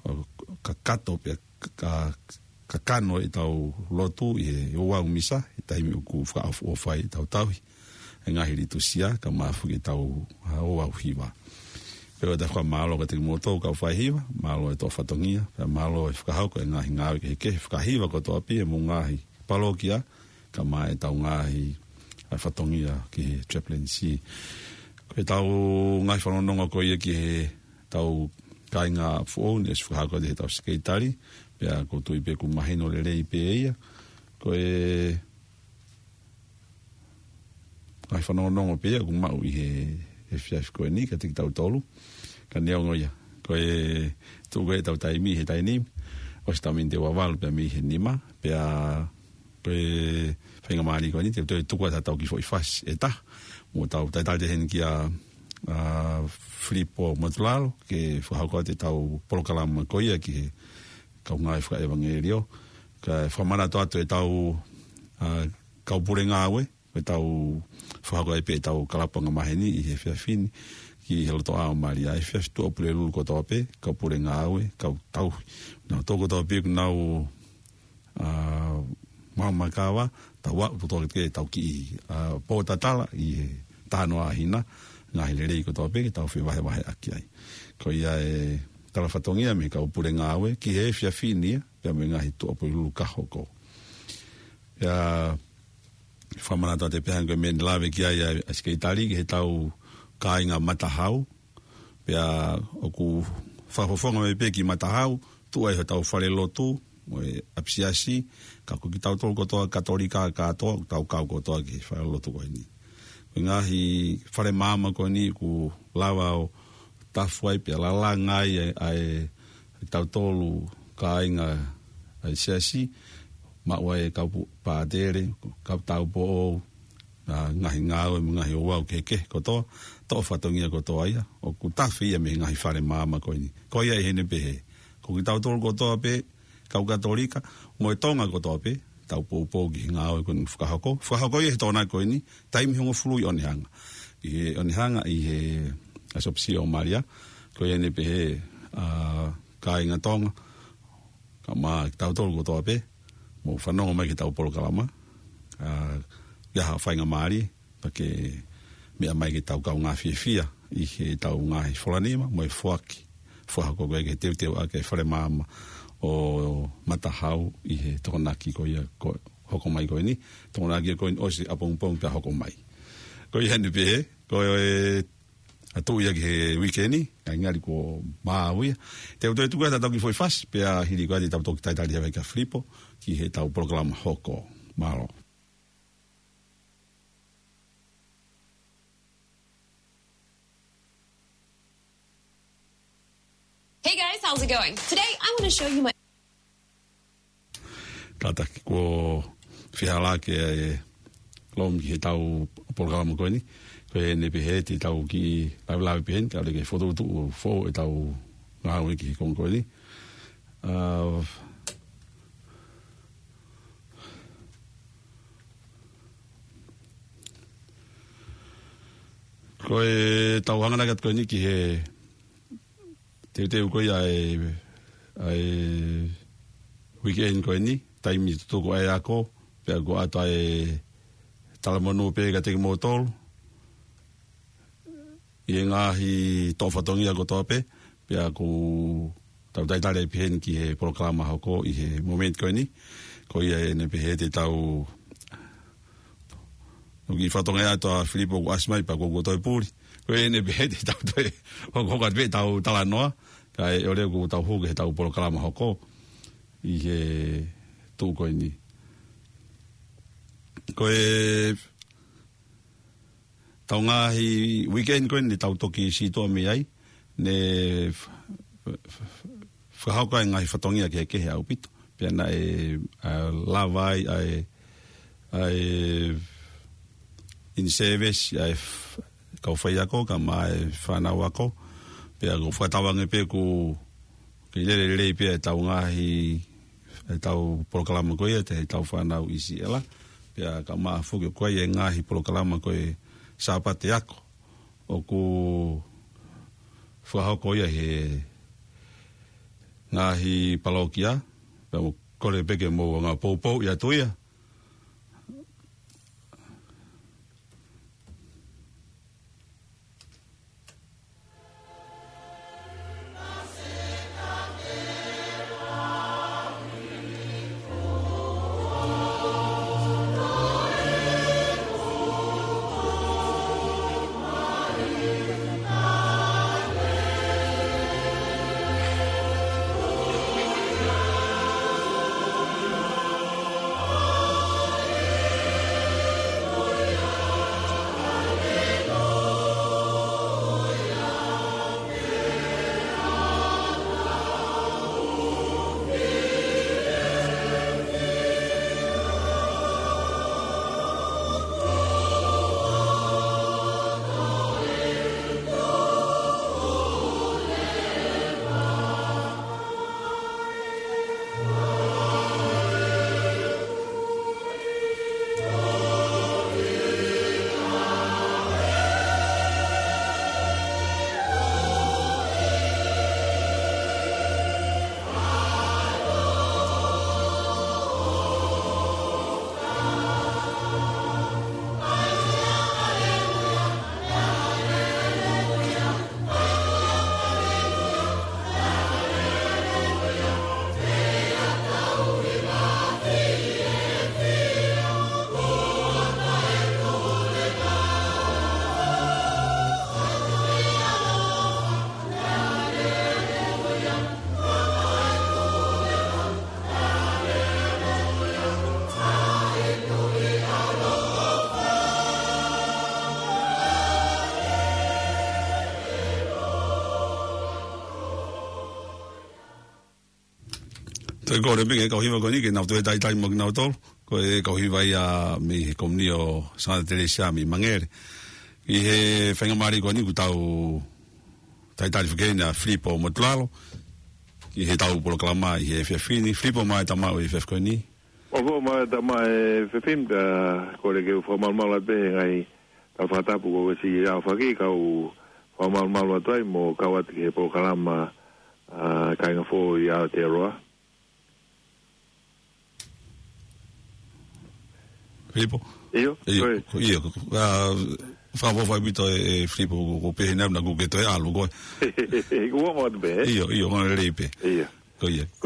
ka kato pia ka kano i tau lotu i he oau misa. I taimi o ku whakaafu o whai tau tauhi. E ngā hiri tusia ka maa whakitau oau hiwa. Pero te wha malo ka te moto ka whai hiwa, malo e tō whatongia, pia malo e whakahau ko e ngahi ngāwi ke heke, whakahiwa ko tō api e mō ngahi palokia, ka mai e tau ngahi whatongia ki he chaplaincy. Ko e tau ngahi whanononga ko ia ki he tau kainga fuon, e whakahau ko te he tau skeitari, pia ko tui pe ku mahino le rei pe eia, ko e ngahi whanononga pe ia ku mau i he fiaf ko ni ka tik tau tolu ka neo ngoia ko e tu ko e tau tai mi he tai ni o sta min te waval pe mi he nima pe a pe fenga mali ko ni te tu ko tau ki foi fas eta mo tau tai tai hen ki a flipo motlalo ke fo ha ko te tau polokalam ko ia ki ka ngai fa evangelio ka fa mana to e tau ka pure ngawe e tau whahako e pe tau kalapanga maheni i he whiawhini ki he loto ao maria e whiawhi tu opure lulu ko tau pe ka pure ngā aue ka tau nau tōko tau pe nau maumakawa tau wa putoke ke tau ki pōtatala i he tāno ahina ngā he lerei ko tau pe tau whiwahe wahe aki ai ko ia e tala whatongia me ka opure ngā aue ki he whiawhini pia me ngā he tu opure lulu kaho ko ia whamanata te pehango me lawe ki ai a skeitari ki he tau kāinga matahau pia oku whahofonga me pe ki matahau tu ai he tau whare lotu mo e apsiasi ka ku ki tau tolu kotoa katolika katoa tau kau kotoa ki whare lotu koe ni ngahi whare mama koe ni ku lawa o tafuai pia lala ngai ai tau tolu kāinga ai siasi maua e kau pātere, kau tau po ngahi ngāo e ngahi o wau keke kotoa, tō whatongia kotoa ia, o ku tawhi ia me ngahi whare māma koe ni. Koe ia e hene pehe. Ko ki tau tōru kotoa pe, kau katolika, mo e tonga kotoa pe, tau pōpō ki ngāo e koe ni whakahoko. Whakahoko ia he tōna koe ni, taimi hongo fului onehanga. I he onehanga i he asopsia o Maria, koe ia ne pehe ka inga tonga, ka mā ki tau tōru kotoa pe, mo whanonga mai ki tau polo kalama, iaha whainga maari, pake mea mai ki tau kau ngā whiawhia, i he tau ngā hi wholanima, mo e whuaki, whahako koe ke teu teu ake whare māma o matahau i he tokonaki ko ia hoko mai koe ni, tokonaki koe ni osi apongpong pia hoko mai. Ko i henu pehe, ko e atu ia ki he weekendi, ka ngari ko māuia, teu teu tuka tau ki foi fas, pia hiri koe te tau toki taitari hawa ka flipo, ki he tau programa hoko malo. Hey guys, how's it going? Today I want to show you my tata ki ko whihala ke e lom ki he tau programa koe ni. Koe ne pehe te tau ki lawi pehen, ka le ke whotu tu fo e tau ngāwe ki kong koe ni. Koe tau hanganakat koe ni ki he teu koe ai weekend koe ni, taimi tutuko ai ako, pia ko ato ai talamonu pe ka teki mo tolu. I e ngahi tōwhatongi ako tōpe, pia ko tau taitare pehen ki he proklama hoko i he moment koe ni, ko ia e ne pehe te tau ki whatonga ato a Filipo ko asmai pa ko toi pūri. Ko e ne pehe te tau toi hokat pe tau tala noa, ka e ore ko tau hoke he tau proklama hoko i he tū koe ni. Ko e tau ngahi weekend koe ni tau toki sitoa me ai, ne whahauka e ngahi whatongia ke kehe au pito. Pia na e lawai ai in service ai kau whai ako, ka mai whanau ako. Pia ko whatawange pe ku ki lere pia e tau ngahi e tau proklama koe te tau whanau isi ela. Pia ka maa whuke koe e ngahi proklama koe sapate ako. O ku whahau koe he ngahi palokia. Pia mo kore peke mo ngā poupou i atuia. Ko le pinge ko hiwa ko ni ke nau te tai mo nau tol ko e ko hiwa ia mi komnio Santa Teresa mi mangere i he whenga mari ko ni ku tau tai whakena Filipo Motlalo i he tau proklama i he whewhini Filipo mai tamau i whewko ni o mai tamau e whewhin ka ko le ke whamalmala pe ngai ka whatapu ko si au whaki ka whamalmala tuai mo kawati ke proklama kainga fo i Aotearoa Filipo? Io. Favo vai bito e Filipo ko pe na ku ke to e alu ko. Ko mo be. Io on lepe. Io. Ko ye. Ko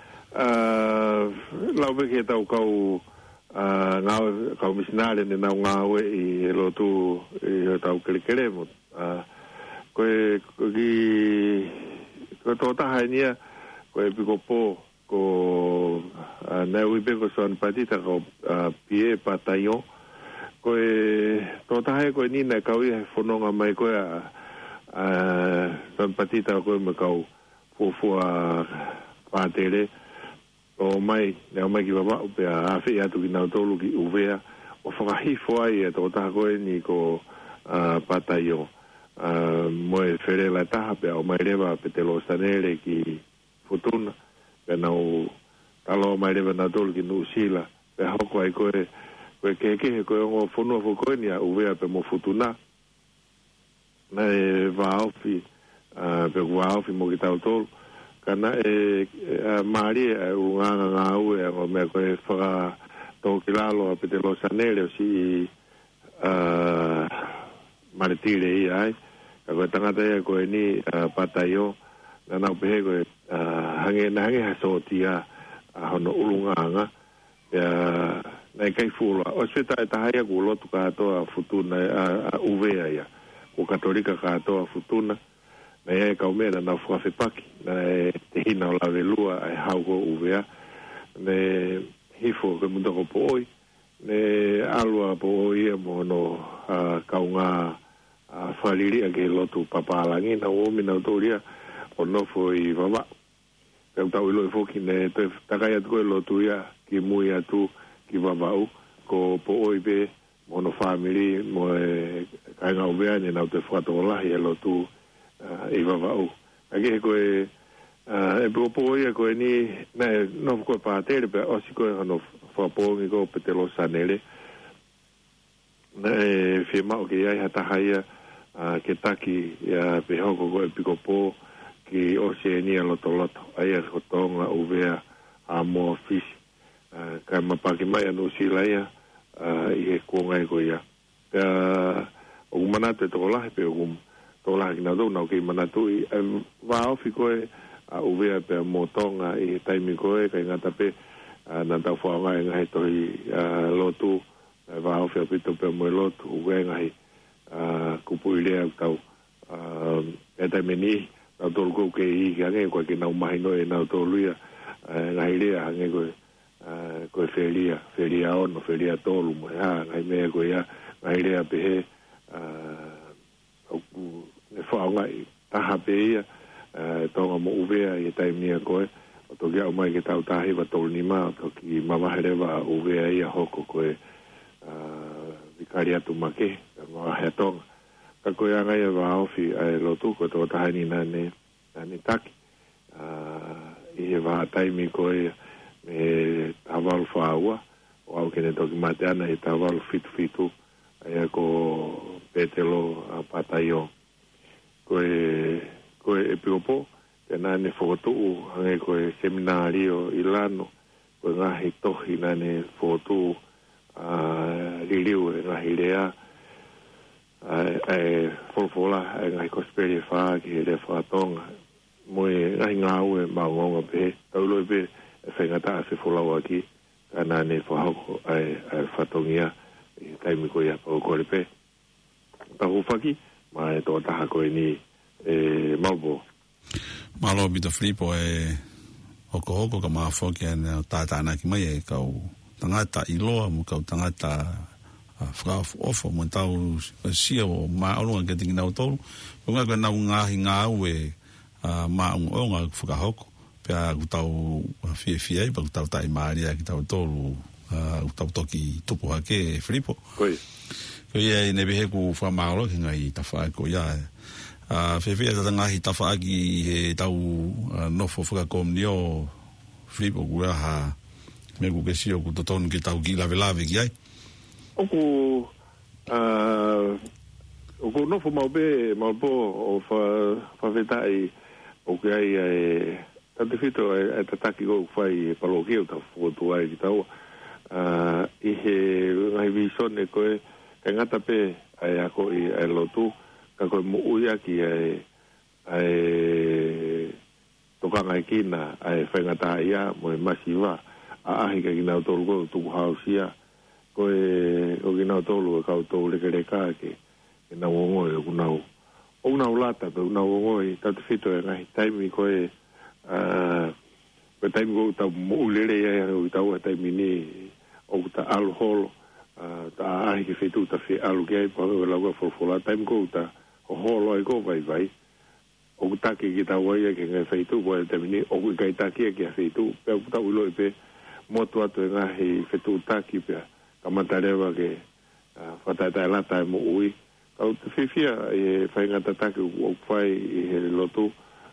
la ve ke tau kau nga kau misinale ne na nga we i lo tu i tau kele mo. Ko to ta hania ko e piko po ko na ui beko son patita ko pie patayo ko to tahe ko ni na kau e fononga mai ko son patita ko me kau fu patere o mai ki baba pe a fe atu ki na tolu ki uvea o whakahifo ai e tō taha koe ni ko pataio mo e where la taha pe o mai rewa pe te lo sanere ki futuna pe nau talo mai rewa na tolu ki nuusila pe hoko ai koe keke koe ongo whonua whokoe ni a uvea pe mo futuna na e waofi pe waofi mo ki tau tolu kana maari e unganga ngā ue o mea koe whaka tō ki lalo a pete lo sanere o si maritire i ai ka koe tangata ia koe ni pataio na nau pehe koe hange hasotia a hono ulunganga na kai fula o se ta haia ku lotu katoa futuna a uvea ia o katolika katoa futuna na e ka umena na fuafepaki na te hina o lavelua ai hauko uvea ne hifo ke mundo ko poi ne alua poi mo no kaunga faliri ke lotu papalangi na o mina autoria o no foi baba eu tau ilo foki ne te takaya ko lotu ia ki mui atu ki baba ko poi be mo no family mo kainga uvea ne na te fato la ia lotu e baba ake ko e popo ia ko ni na no ko pa tere pe o si ko no fa po mi ko pe te lo sanele na firma o que ia hata haia que taki ia pe hoko ko e piko po ki Oceania loto ai ko tonga uvea a mo fish ka mapa ki mai no silaia i ko ngai ko ia o manate to la pe o to la na do na ke manatu va ofi ko a uvea pe motonga i taimi koe kai ngata pe na tau whaonga e ngahi tohi lotu va ofi a pito pe moe lotu uvea ngahi kupu i lea tau e taimi ni nau tolu kou ke i ki hange koe ki nau mahi noe nau tolu ia ngahi lea hange koe feria ono, feria tolu moe ngahi mea koe ia ngahi lea pe he ne whaonga i taha pe ia tonga mo uvea i taimia koe o toki au mai ke tau tahi wa tolu ni maa o toki mamaherewa uvea ia hoko koe vikari atu make mamahe tonga ka koe anga ia wa ofi ai lotu koe tō tahi ni nane taki i he wa taimi koe me tawal whaua o au kene toki mate ana i tawal fitu ai ko petelo pataio koe e piopo te nane whotu hange koe seminario i lano koe ngahi tohi nane whotu liliu e ngahi lea e wholfola e ngahi kosperi whaa ki he le whaatonga moe ngahi ngāu e maungonga pe tauloi pe e whaingata a se wholau aki ka nane whahoko e whatongia i taimi koe a pao kore pe tahu whaki ma e tō taha koe ni Malbo. Malo bito flipo e hoko ka maafoki ane o tātāna ki mai e kau tangata iloa mo kau tangata whakaofo mo tau sia o maaurunga ke tingi nau tolu. Runga koe nau ngahi ngāu e maunga o ngā whakahoko. Pea ku tau fie pa ku tau tai maaria ki tau tolu ku tau toki tupu hake e flipo. Koe. Koe e nebehe ku whamaaro ki ngai tawha ko ia e. Whewhia tata ngahi tawha aki he tau nofo whakakom ni o flipo kua ha me ku kesi o ku totonu ki tau ki lawe ki ai. Oku nofo maupo o whawhetai o ki ai tante whito e tataki ko whai paloki o tau whotu ai ki tau i he ngahi visone koe ka ngata pe ai ako i ai lotu ka koe mo uia ki ai tokanga i kina ai whaingata ia mo e masiwa a ahi ka kinau tolu ko tuku hausia koe o kinau tolu e kau tolu reka ke nau ongoi o kunau lata pe unau ongoi tatu whito e ngahi taimi koe koe taimi ko tau mo ulere ia o tau a taimi ni o ta alholo ta ahi ke whitu ta whi alu ki ai pa o laua wholwhola taimi ko ta o holo ai ko vai o taki ki tau ai ke ngai feitu po te mini o ku kai taki ki feitu pe ku tau lo pe moto atu nga he fetu taki pe kamatarewa ke fatata la tai mo ui au te fifia e fai ngata taki o fai he lotu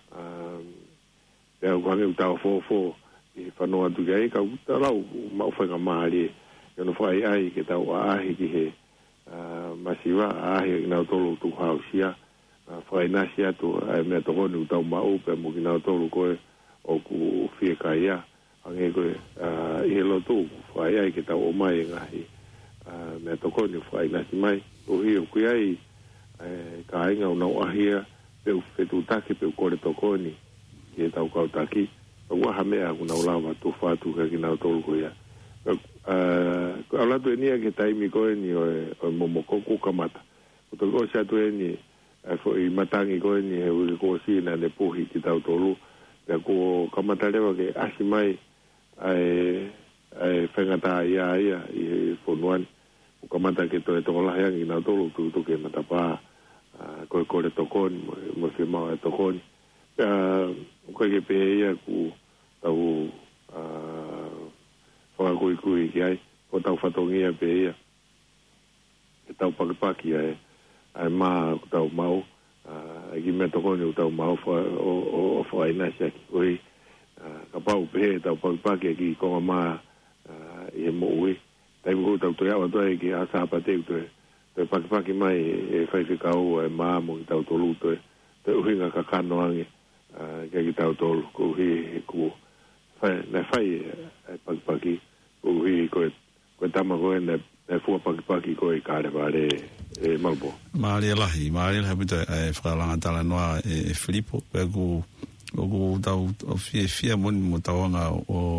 e au kwange utau fo i whanua tu gai ka utarau mau whainga maari e no whai ai ke tau aahi ki he masiwa aahi ki nau tolu tu hausia whai nasi atu ai mea tokoni utau mau pe mo ki nau tolu koe o ku fie kai ia ange koe i he lotu whai ai ke tau o mai ngahi mea tokoni whai nasi mai o hi o kui ai ka inga unau ahia pe u fetu taki pe u kore tokoni ki he tau kautaki wa hamea kuna ulava tu fatu ka kina tolu ko ya ala to nia ke taimi ko ni o momoko ku kamata o to go sa to ni fo i matangi ko ni e u ko si na le puhi ki tau tolu ya ko kamata le ke asimai ai fengata ia i fo nuan o kamata ke to la yang ina tolu tu ke mata pa ko le tokon mo se ma tokon ko ke pe ia ku tau whakakui ki ai ko tau whatongia pe ia e tau pakipaki ai mā tau mau ki mea tokoni o tau mau o whainasi aki oi ka pau pe tau pakipaki ki konga mā i he mo ui taimu kou tau toi awa toi ki asa apateu toi pakipaki mai e whaifekau mā mo ki tau tolu toi uhinga ka kano ange ki tau tolu ko hi ku na fai paki o hi ko tama ko na fu paki ko i kare vale malbo mari lahi bita e fralanga tala noa e Filippo pe ku o tau fie mo tawanga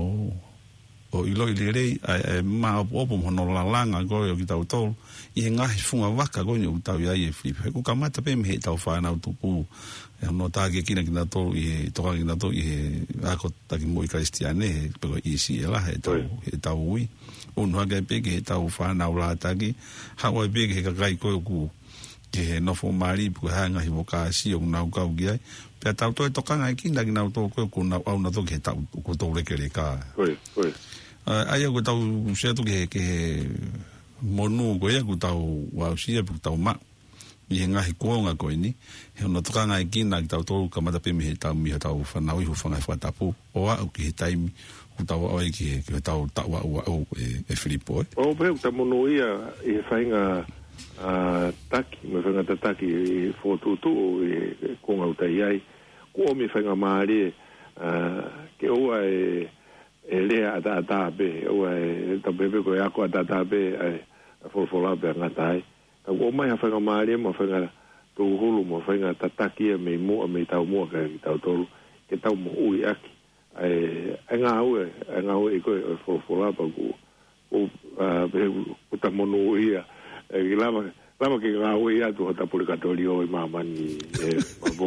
o ilo ilirei ma opo mono langa ko i tau tolu i ngahi funga waka ko ni tau ia e Filippo ku kamata pe me tau fa na tupu no tage kina tolu i toka kina tolu i ako taki mo i kristiane pero i si ela he tau ui unu hake peke he tau whana ula taki hawa peke he kakai koe ku ke he nofo mari pu hanga hi woka si o nau kau ki ai pia tau toi toka ngai kina kina tolu koe ku nau au na toki he tau ku tolu reke reka ai aku tau sea tu ke he monu koe aku tau wau sia pu tau mak i ngahi kuonga koe ni he ona tukanga i kina ki tau tolu kamata pe mi he tau mi he tau whanau i hufanga i whatapu o au ki he taimi u tau au ki he tau taua ua au e Filippo o pe ta mono ia i he whainga taki me whainga taki i whotutu o i konga utai ai ko o mi whainga maari ke oa e lea ata pe oa e tau pepe koe ako ata pe a wholwhola pe ngatai o mai ha whainga maari mo whainga tō hulu mo whainga tataki me mua me tau mua ka ki tau tolu ke tau mo ui aki e ngā ue i koe o wholwholapa ku ta mono ia ki lama ke ngā ue ia tu hota puri katori o i mamani mabo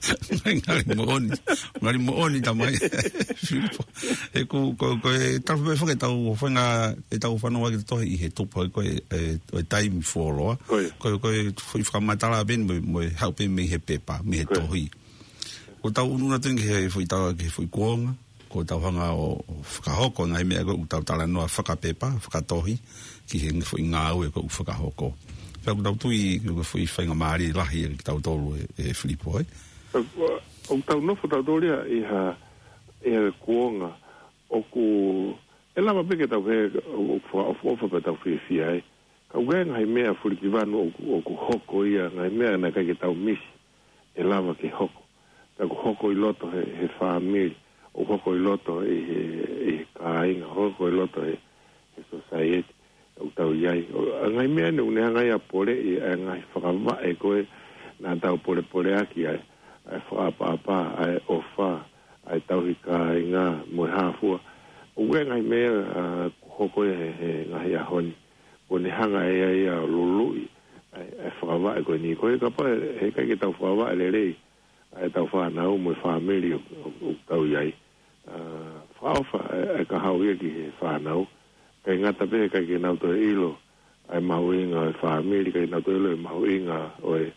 ngari mo oni tamai e ku e tau pe whake tau whainga e tau whanua ki tohi i he tupo e time foloa koe hui whakamatala ben mo e haupe me he pepa me he tohi ko tau ununa tengi he hui tau ki hui kuonga ko tau hanga o whakahoko ngai mea ko tau tala noa whakapepa whakatohi ki he hui ngā ue ko whakahoko pēku tau tui hui whainga maari lahi ki tau tolu e Filippo o tau nofo tau toria i ha kuonga o ku e lama peke tau he o pe tau whiwhi ai ka ue ngai mea furikivanu o ku hoko ia ngai mea na kai tau misi e lama ki hoko ka ku hoko i loto he whamiri o hoko i loto e kāinga hoko i loto e society o tau iai ngai mea ne une ngai a pole i ngai whakama e koe na tau pole aki ai whaapapa ai ofa ai tau hika i ngā moe hāfua ue ngai mea hoko he ngahi a honi o ne hanga e ai a lului ai whakama e koe ni koe ka pa he kai ke tau whakama e lerei ai tau whanau moe whamiri o tau iai whaofa e ka hau ia ki he whanau kai ngata pe kai ke nau to ilo ai mau inga e whamiri kai nau to ilo e mau inga o e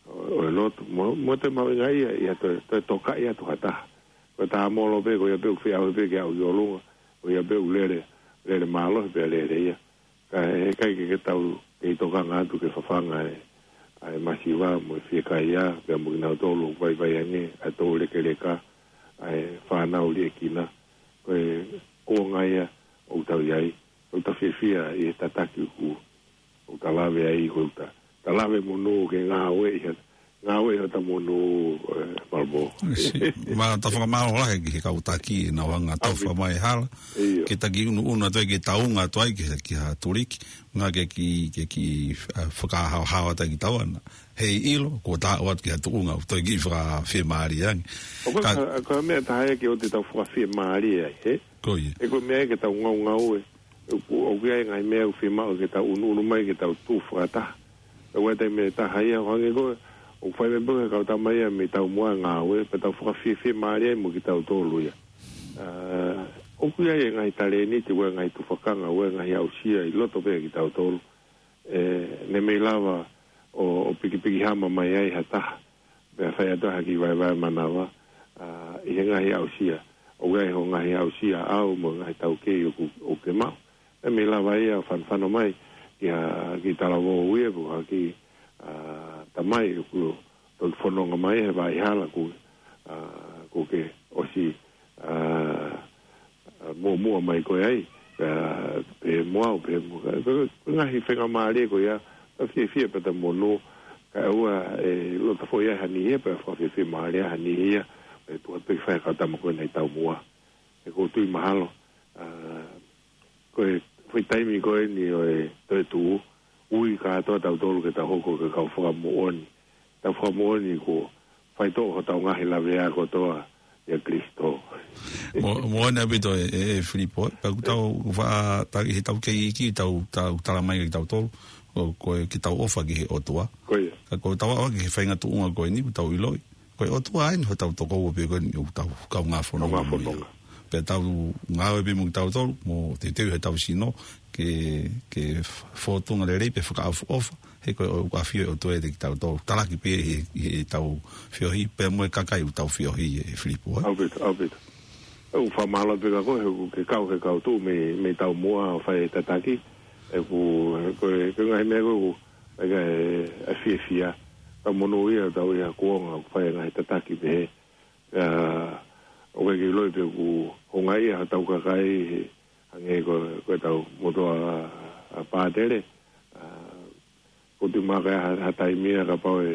o lot mo te mau ngai ia te toka ia to hata ko ta mo lo be ko ia be fi au be ke au yo lo o ia be le malo be le ia ka ke tau ke toka nga tu ke fafanga ai masiva mo fi ka ia be mo na to lo vai ani a to le ke le ka ai fa na o le kina ko ngai o tau iai o ta fi e tataki ku o ta lave ai ko ta lave mo no ke nga we ta mo no balbo ma ta fa ma la ke ka utaki na wanga ta fa mai hal ke ta gi una to ke taunga to ai ke ha turiki nga ke ki fa ha ta ki tawana hei ilo ko ta wat ke tu nga to gi fra fe mari yang ka me ta ai ke o te ta fa fe mari ai ko ye ko me ke ta nga we o ge ngai me o fe ma ke ta unu mai ke ta tu fra ta o te me ta hai o nge o fai me buka ka ta mai me ta mo nga we pe ta fa fe mari mo ki ta to lu ya o ku ia ngai tale ni te we ngai tu fa kanga we ngai au sia I loto be ki ta to ne me lava o piki hama mai ai hata be fai ata ki vai manawa I ngai au sia o gai ho ngai au sia au mo ngai ta ke o ke ma ne me lava ia fan mai ki ta la vo we bu ki tamai ku to fononga mai e vai hala ku ke osi mo mai ko ai pe mo nga hi fenga mari ko ya fi pe ta mono ka wa lo ta foi hani e pe fi mari hani ya e tu pe fa ka ta mo ko nei ta mo e ko tu mahalo ko foi taimi ko ni o tu ui ka to ta to ke ta hoko ke ka fo mo oni ko fai to ho ta nga hila vea ko to ya Cristo mo na bito Filipo pa ta va ta he ta ke ki ta la mai ta to ko ki ta ofa ki o toa ko ta wa ki fai nga tu nga ko ni ta u loi ko o toa ai ho ta to ko be ko ni ta ka nga fo no pe ta nga be mo ta to mo te he ta sino ke foto nga le pe fa ofa he ko a fio o to e ta to ta la ki pe ta fio hi pe mo ka kai ta fio hi Filipo Albert o fa malo pe ko ke ka tu me ta mo fa ta ki e ko nga me ko ga a fia ta mo no ia ta ia ko nga fa nga ta ki be o ke lo pe ko nga ia ta ka kai ange ko ta mo to a pa dele o tu maga hata I mia ka pau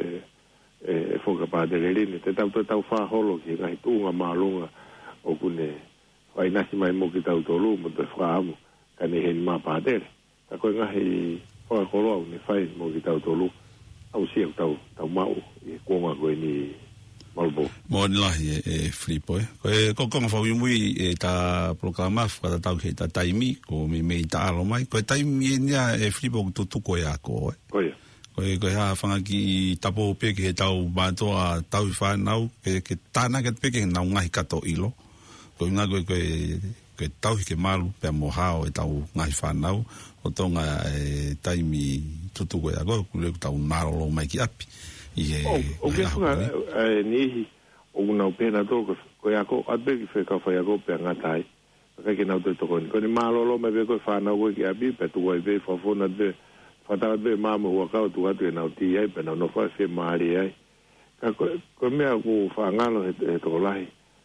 e foka pa dele ni te tau fa holo ki ngai tu nga malunga o kune ai nasi mai mo ki tau tolu mo te fa amo ka ne hen ma pa dele ka ko ngai o ko lo ni fai mo ki tau tolu au si tau mau e ko nga ko ni malbo mo la Filipo ko fa muy ta proclama fa ta ke ta taimi ko me ta lo mai ko taimi nia Filipo tu ko ya ko ko ha fanga ki tapo pe ke tau ba to a tau fa nau ke tana ke pe ke na ngai ka to ilo ko nga ko tau ke malu pe mo hao tau ngai fa nau o to nga taimi tu ko ya ko le tau na lo mai ki api o ke funga ni o una pena to ko ya ko abe ki fe ka fa ya ko pe nga tai ka ke na to ko ni malo lo me be ko fa na ko ki abi pe tu be fa fo na de fa ta be ma mo wa ka tu atu na ti ai pe no fa fe mari ai ka ko me ko fa nga lo to lai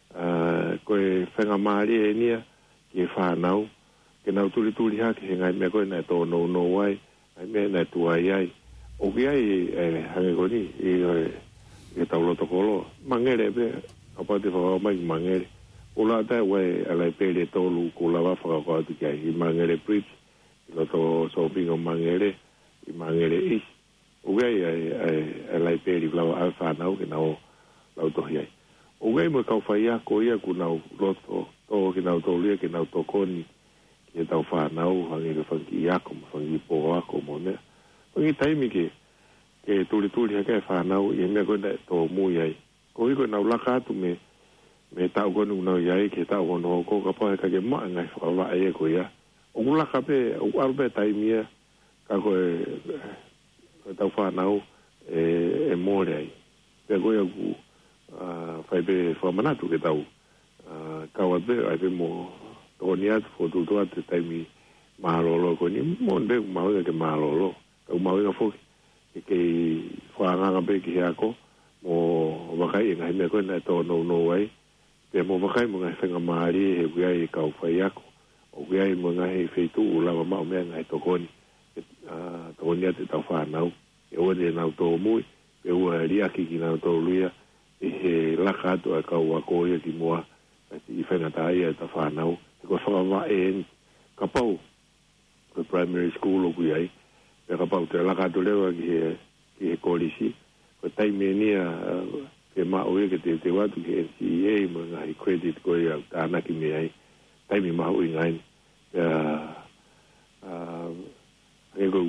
ko fe nga mari ni ki fa na ke na tu ha ke nga me ko na to no wai ai me na tu ai o que ai hange ko ni e ta lo to ko mangere be apa te fa mai mangere o la ta we ala pe le to lu ko la va fa ko tu kai mangere preach lo to so pingo mangere I mangere I o que ai ala pe li la alfa na o que na o la to hi o que mo ka fa ia ko ia ku na lo to que na to le que na to ko ni que ta fa na o hange fa ki ia como fa ki po ko mo ne ngi taimi ke tuli ke fa na o ye me ko da to mu ye ko I ko na la ka tu me ta ko nu na ye ke ta ko no ko ka pa ka ke ma ngai fa wa ye ko ya o la ka pe o arbe taimi ka ko ta fa na o e more ai pe go ku fai be formanatu ke tau kawa be ai be mo toniat fo tu to at taimi malolo ko ni mon be ma ke malolo o ma ga fo ke fa nga be ki ako mo wa kai ngai me ko na to no ai pe mo wa kai mo ngai fa mari e ai ka fa yako o ai mo ngai fe tu la ma me ngai to ko ni toniat ta fa na e o de na to mu e o ria ki na to luia e la gato a ka wa ko e ti mo i fa na ta ia ta fa na ko fa ma e ka pau the primary school o ai e ka pau te la gato le wa ki e ko lisi ko tai me ni e ma o ke te wa tu ke NCA mo ngai credit ko ia ta na ki me ai tai me ma o ngai e go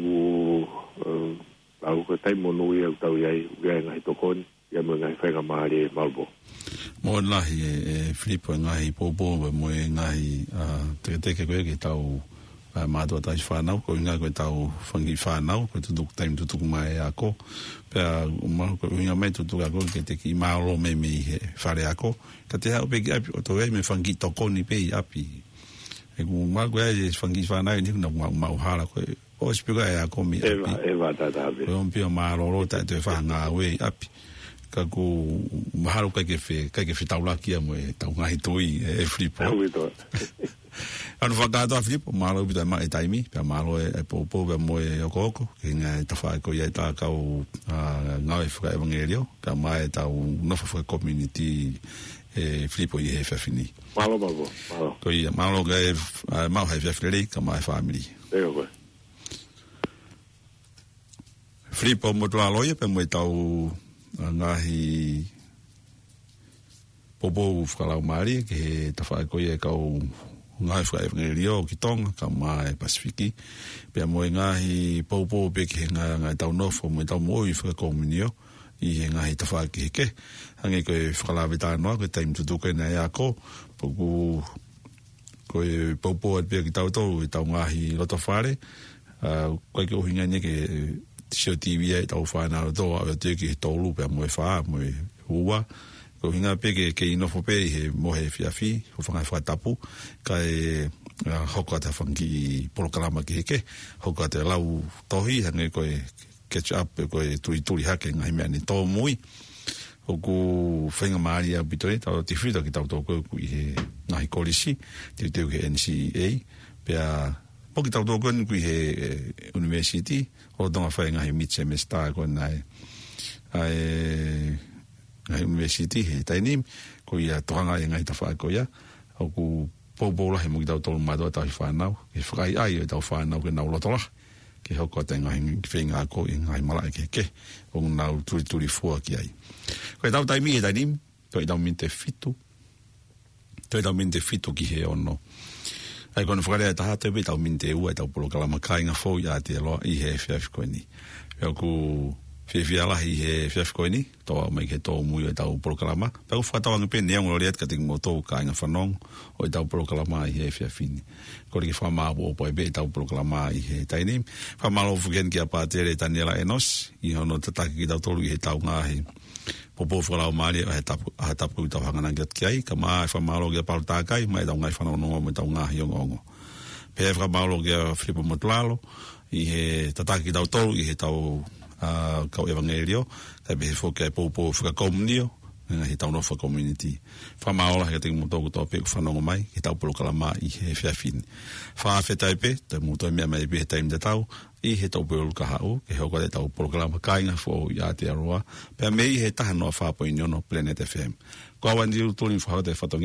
au ko tai mo no ia tau ai ngai to kon ia mo ngai fa mari malbo mo lahi e Filipo ngai popo mo ngai te ke tau ma do tai whanau ko ngai ko tau whangi whanau ko tu time tu mai ako pe ma ko ngai mai tu ako ke te ki malo me he whare ako ka te hau pe ki o to me whangi toko ni pe api e ku ma ko e whangi whanau ni na ma hala ko o spiga e ako mi eva ta o pio malo ta te whanga we api ka ku mahalo ka ke taula kia mo e tau ngai toi e Filipo anu whakaato a Filipo malo bita ma e taimi pia malo e popo pe mo e oko ke ngai ta whae ko iai ta kau ngau e whaka evangelio ka mai tau nofa whaka community e Filipo i he whawhini malo ko ia malo ka e mau hei whawhiri ka mai family eo koe Filipo mo tua loia pe mo e tau ngahi popo whakalau maari ke he ta whae ko iai kau ngai whaka evangelio ki tonga ka mai Pasifiki pia mo e ngahi popo pe ki he ngai tau nofo mo e tau mo i whaka komunio i he ngahi ta whae ki heke hangi ko e whakalawe tānoa ko e taim tutuka na e ako poku ko e popo at pia ki tau tau e tau ngahi loto whare ko e ke ohinga nye ke tisio TV e tau whanau toa o te ki he tolu pia mo e whaa mo e hua ko hinga pe ke inofo pe he mo he fiafi o whangai whatapu ka e hoka te whangi polokalama ki heke hoka te lau tohi hange ko e catch up ko e turi hake ngai mea ni tō mui hoku whenga maari au bitoi tau te whita ki tau tōku i he ngahi kolisi te teu ke NCA pia poki tau tōku i he university o tonga whae ngahi mitse me star ko nai ngai university he tainim ko ia tohanga e ngai ta whae ko ia au ku poupola he mo ki tau tolu madoa tau i whanau e whakai ai e tau whanau ke nau lotola ke hoko te ngai whenga ko i ngai mala e ke o nau turi fua ki ai ko e tau taimi e tainim to e tau minte fitu ki he ono ai kono whakarea taha te pe tau minte ua e tau polokalama kai ngā fau i a te loa i he whiawhiko ni e ku whiawhialahi he whiawhiko ni toa mai ke tō mui o tau polokalama pau whakatawanga pe neongo reat ka te mo tō kai ngā whanong o i tau polokalama i he whiawhini kore ki whamāpo o poe pe tau polokalama i he tainim whamalo fuken ki a pātere Daniela Enos i hono tataki ki tau tolu i he tau ngāhi popo whalau maari a he tapu i tau hangana ki ki ai ka maa e whamalo ki a paru tākai mai tau ngai whanau nongo me tau ngāhi ongo pe e whamalo ki a Filipo Motulalo i he tataki ki tau tolu i he tau kau evangelio kai be foke popo fuka komunio he tau no for community whamaola he te motoku tō pe whanongo mai he tau polokalama i he whiawhini whaafetai pe te motoe mea mai pe he taim te tau i he tau polo ka hau ke hoko te tau polokalama kainga fo i Aotearoa pe mei he taha noa whapoiniono Planet FM ko awan diu tūni whahau te whatongi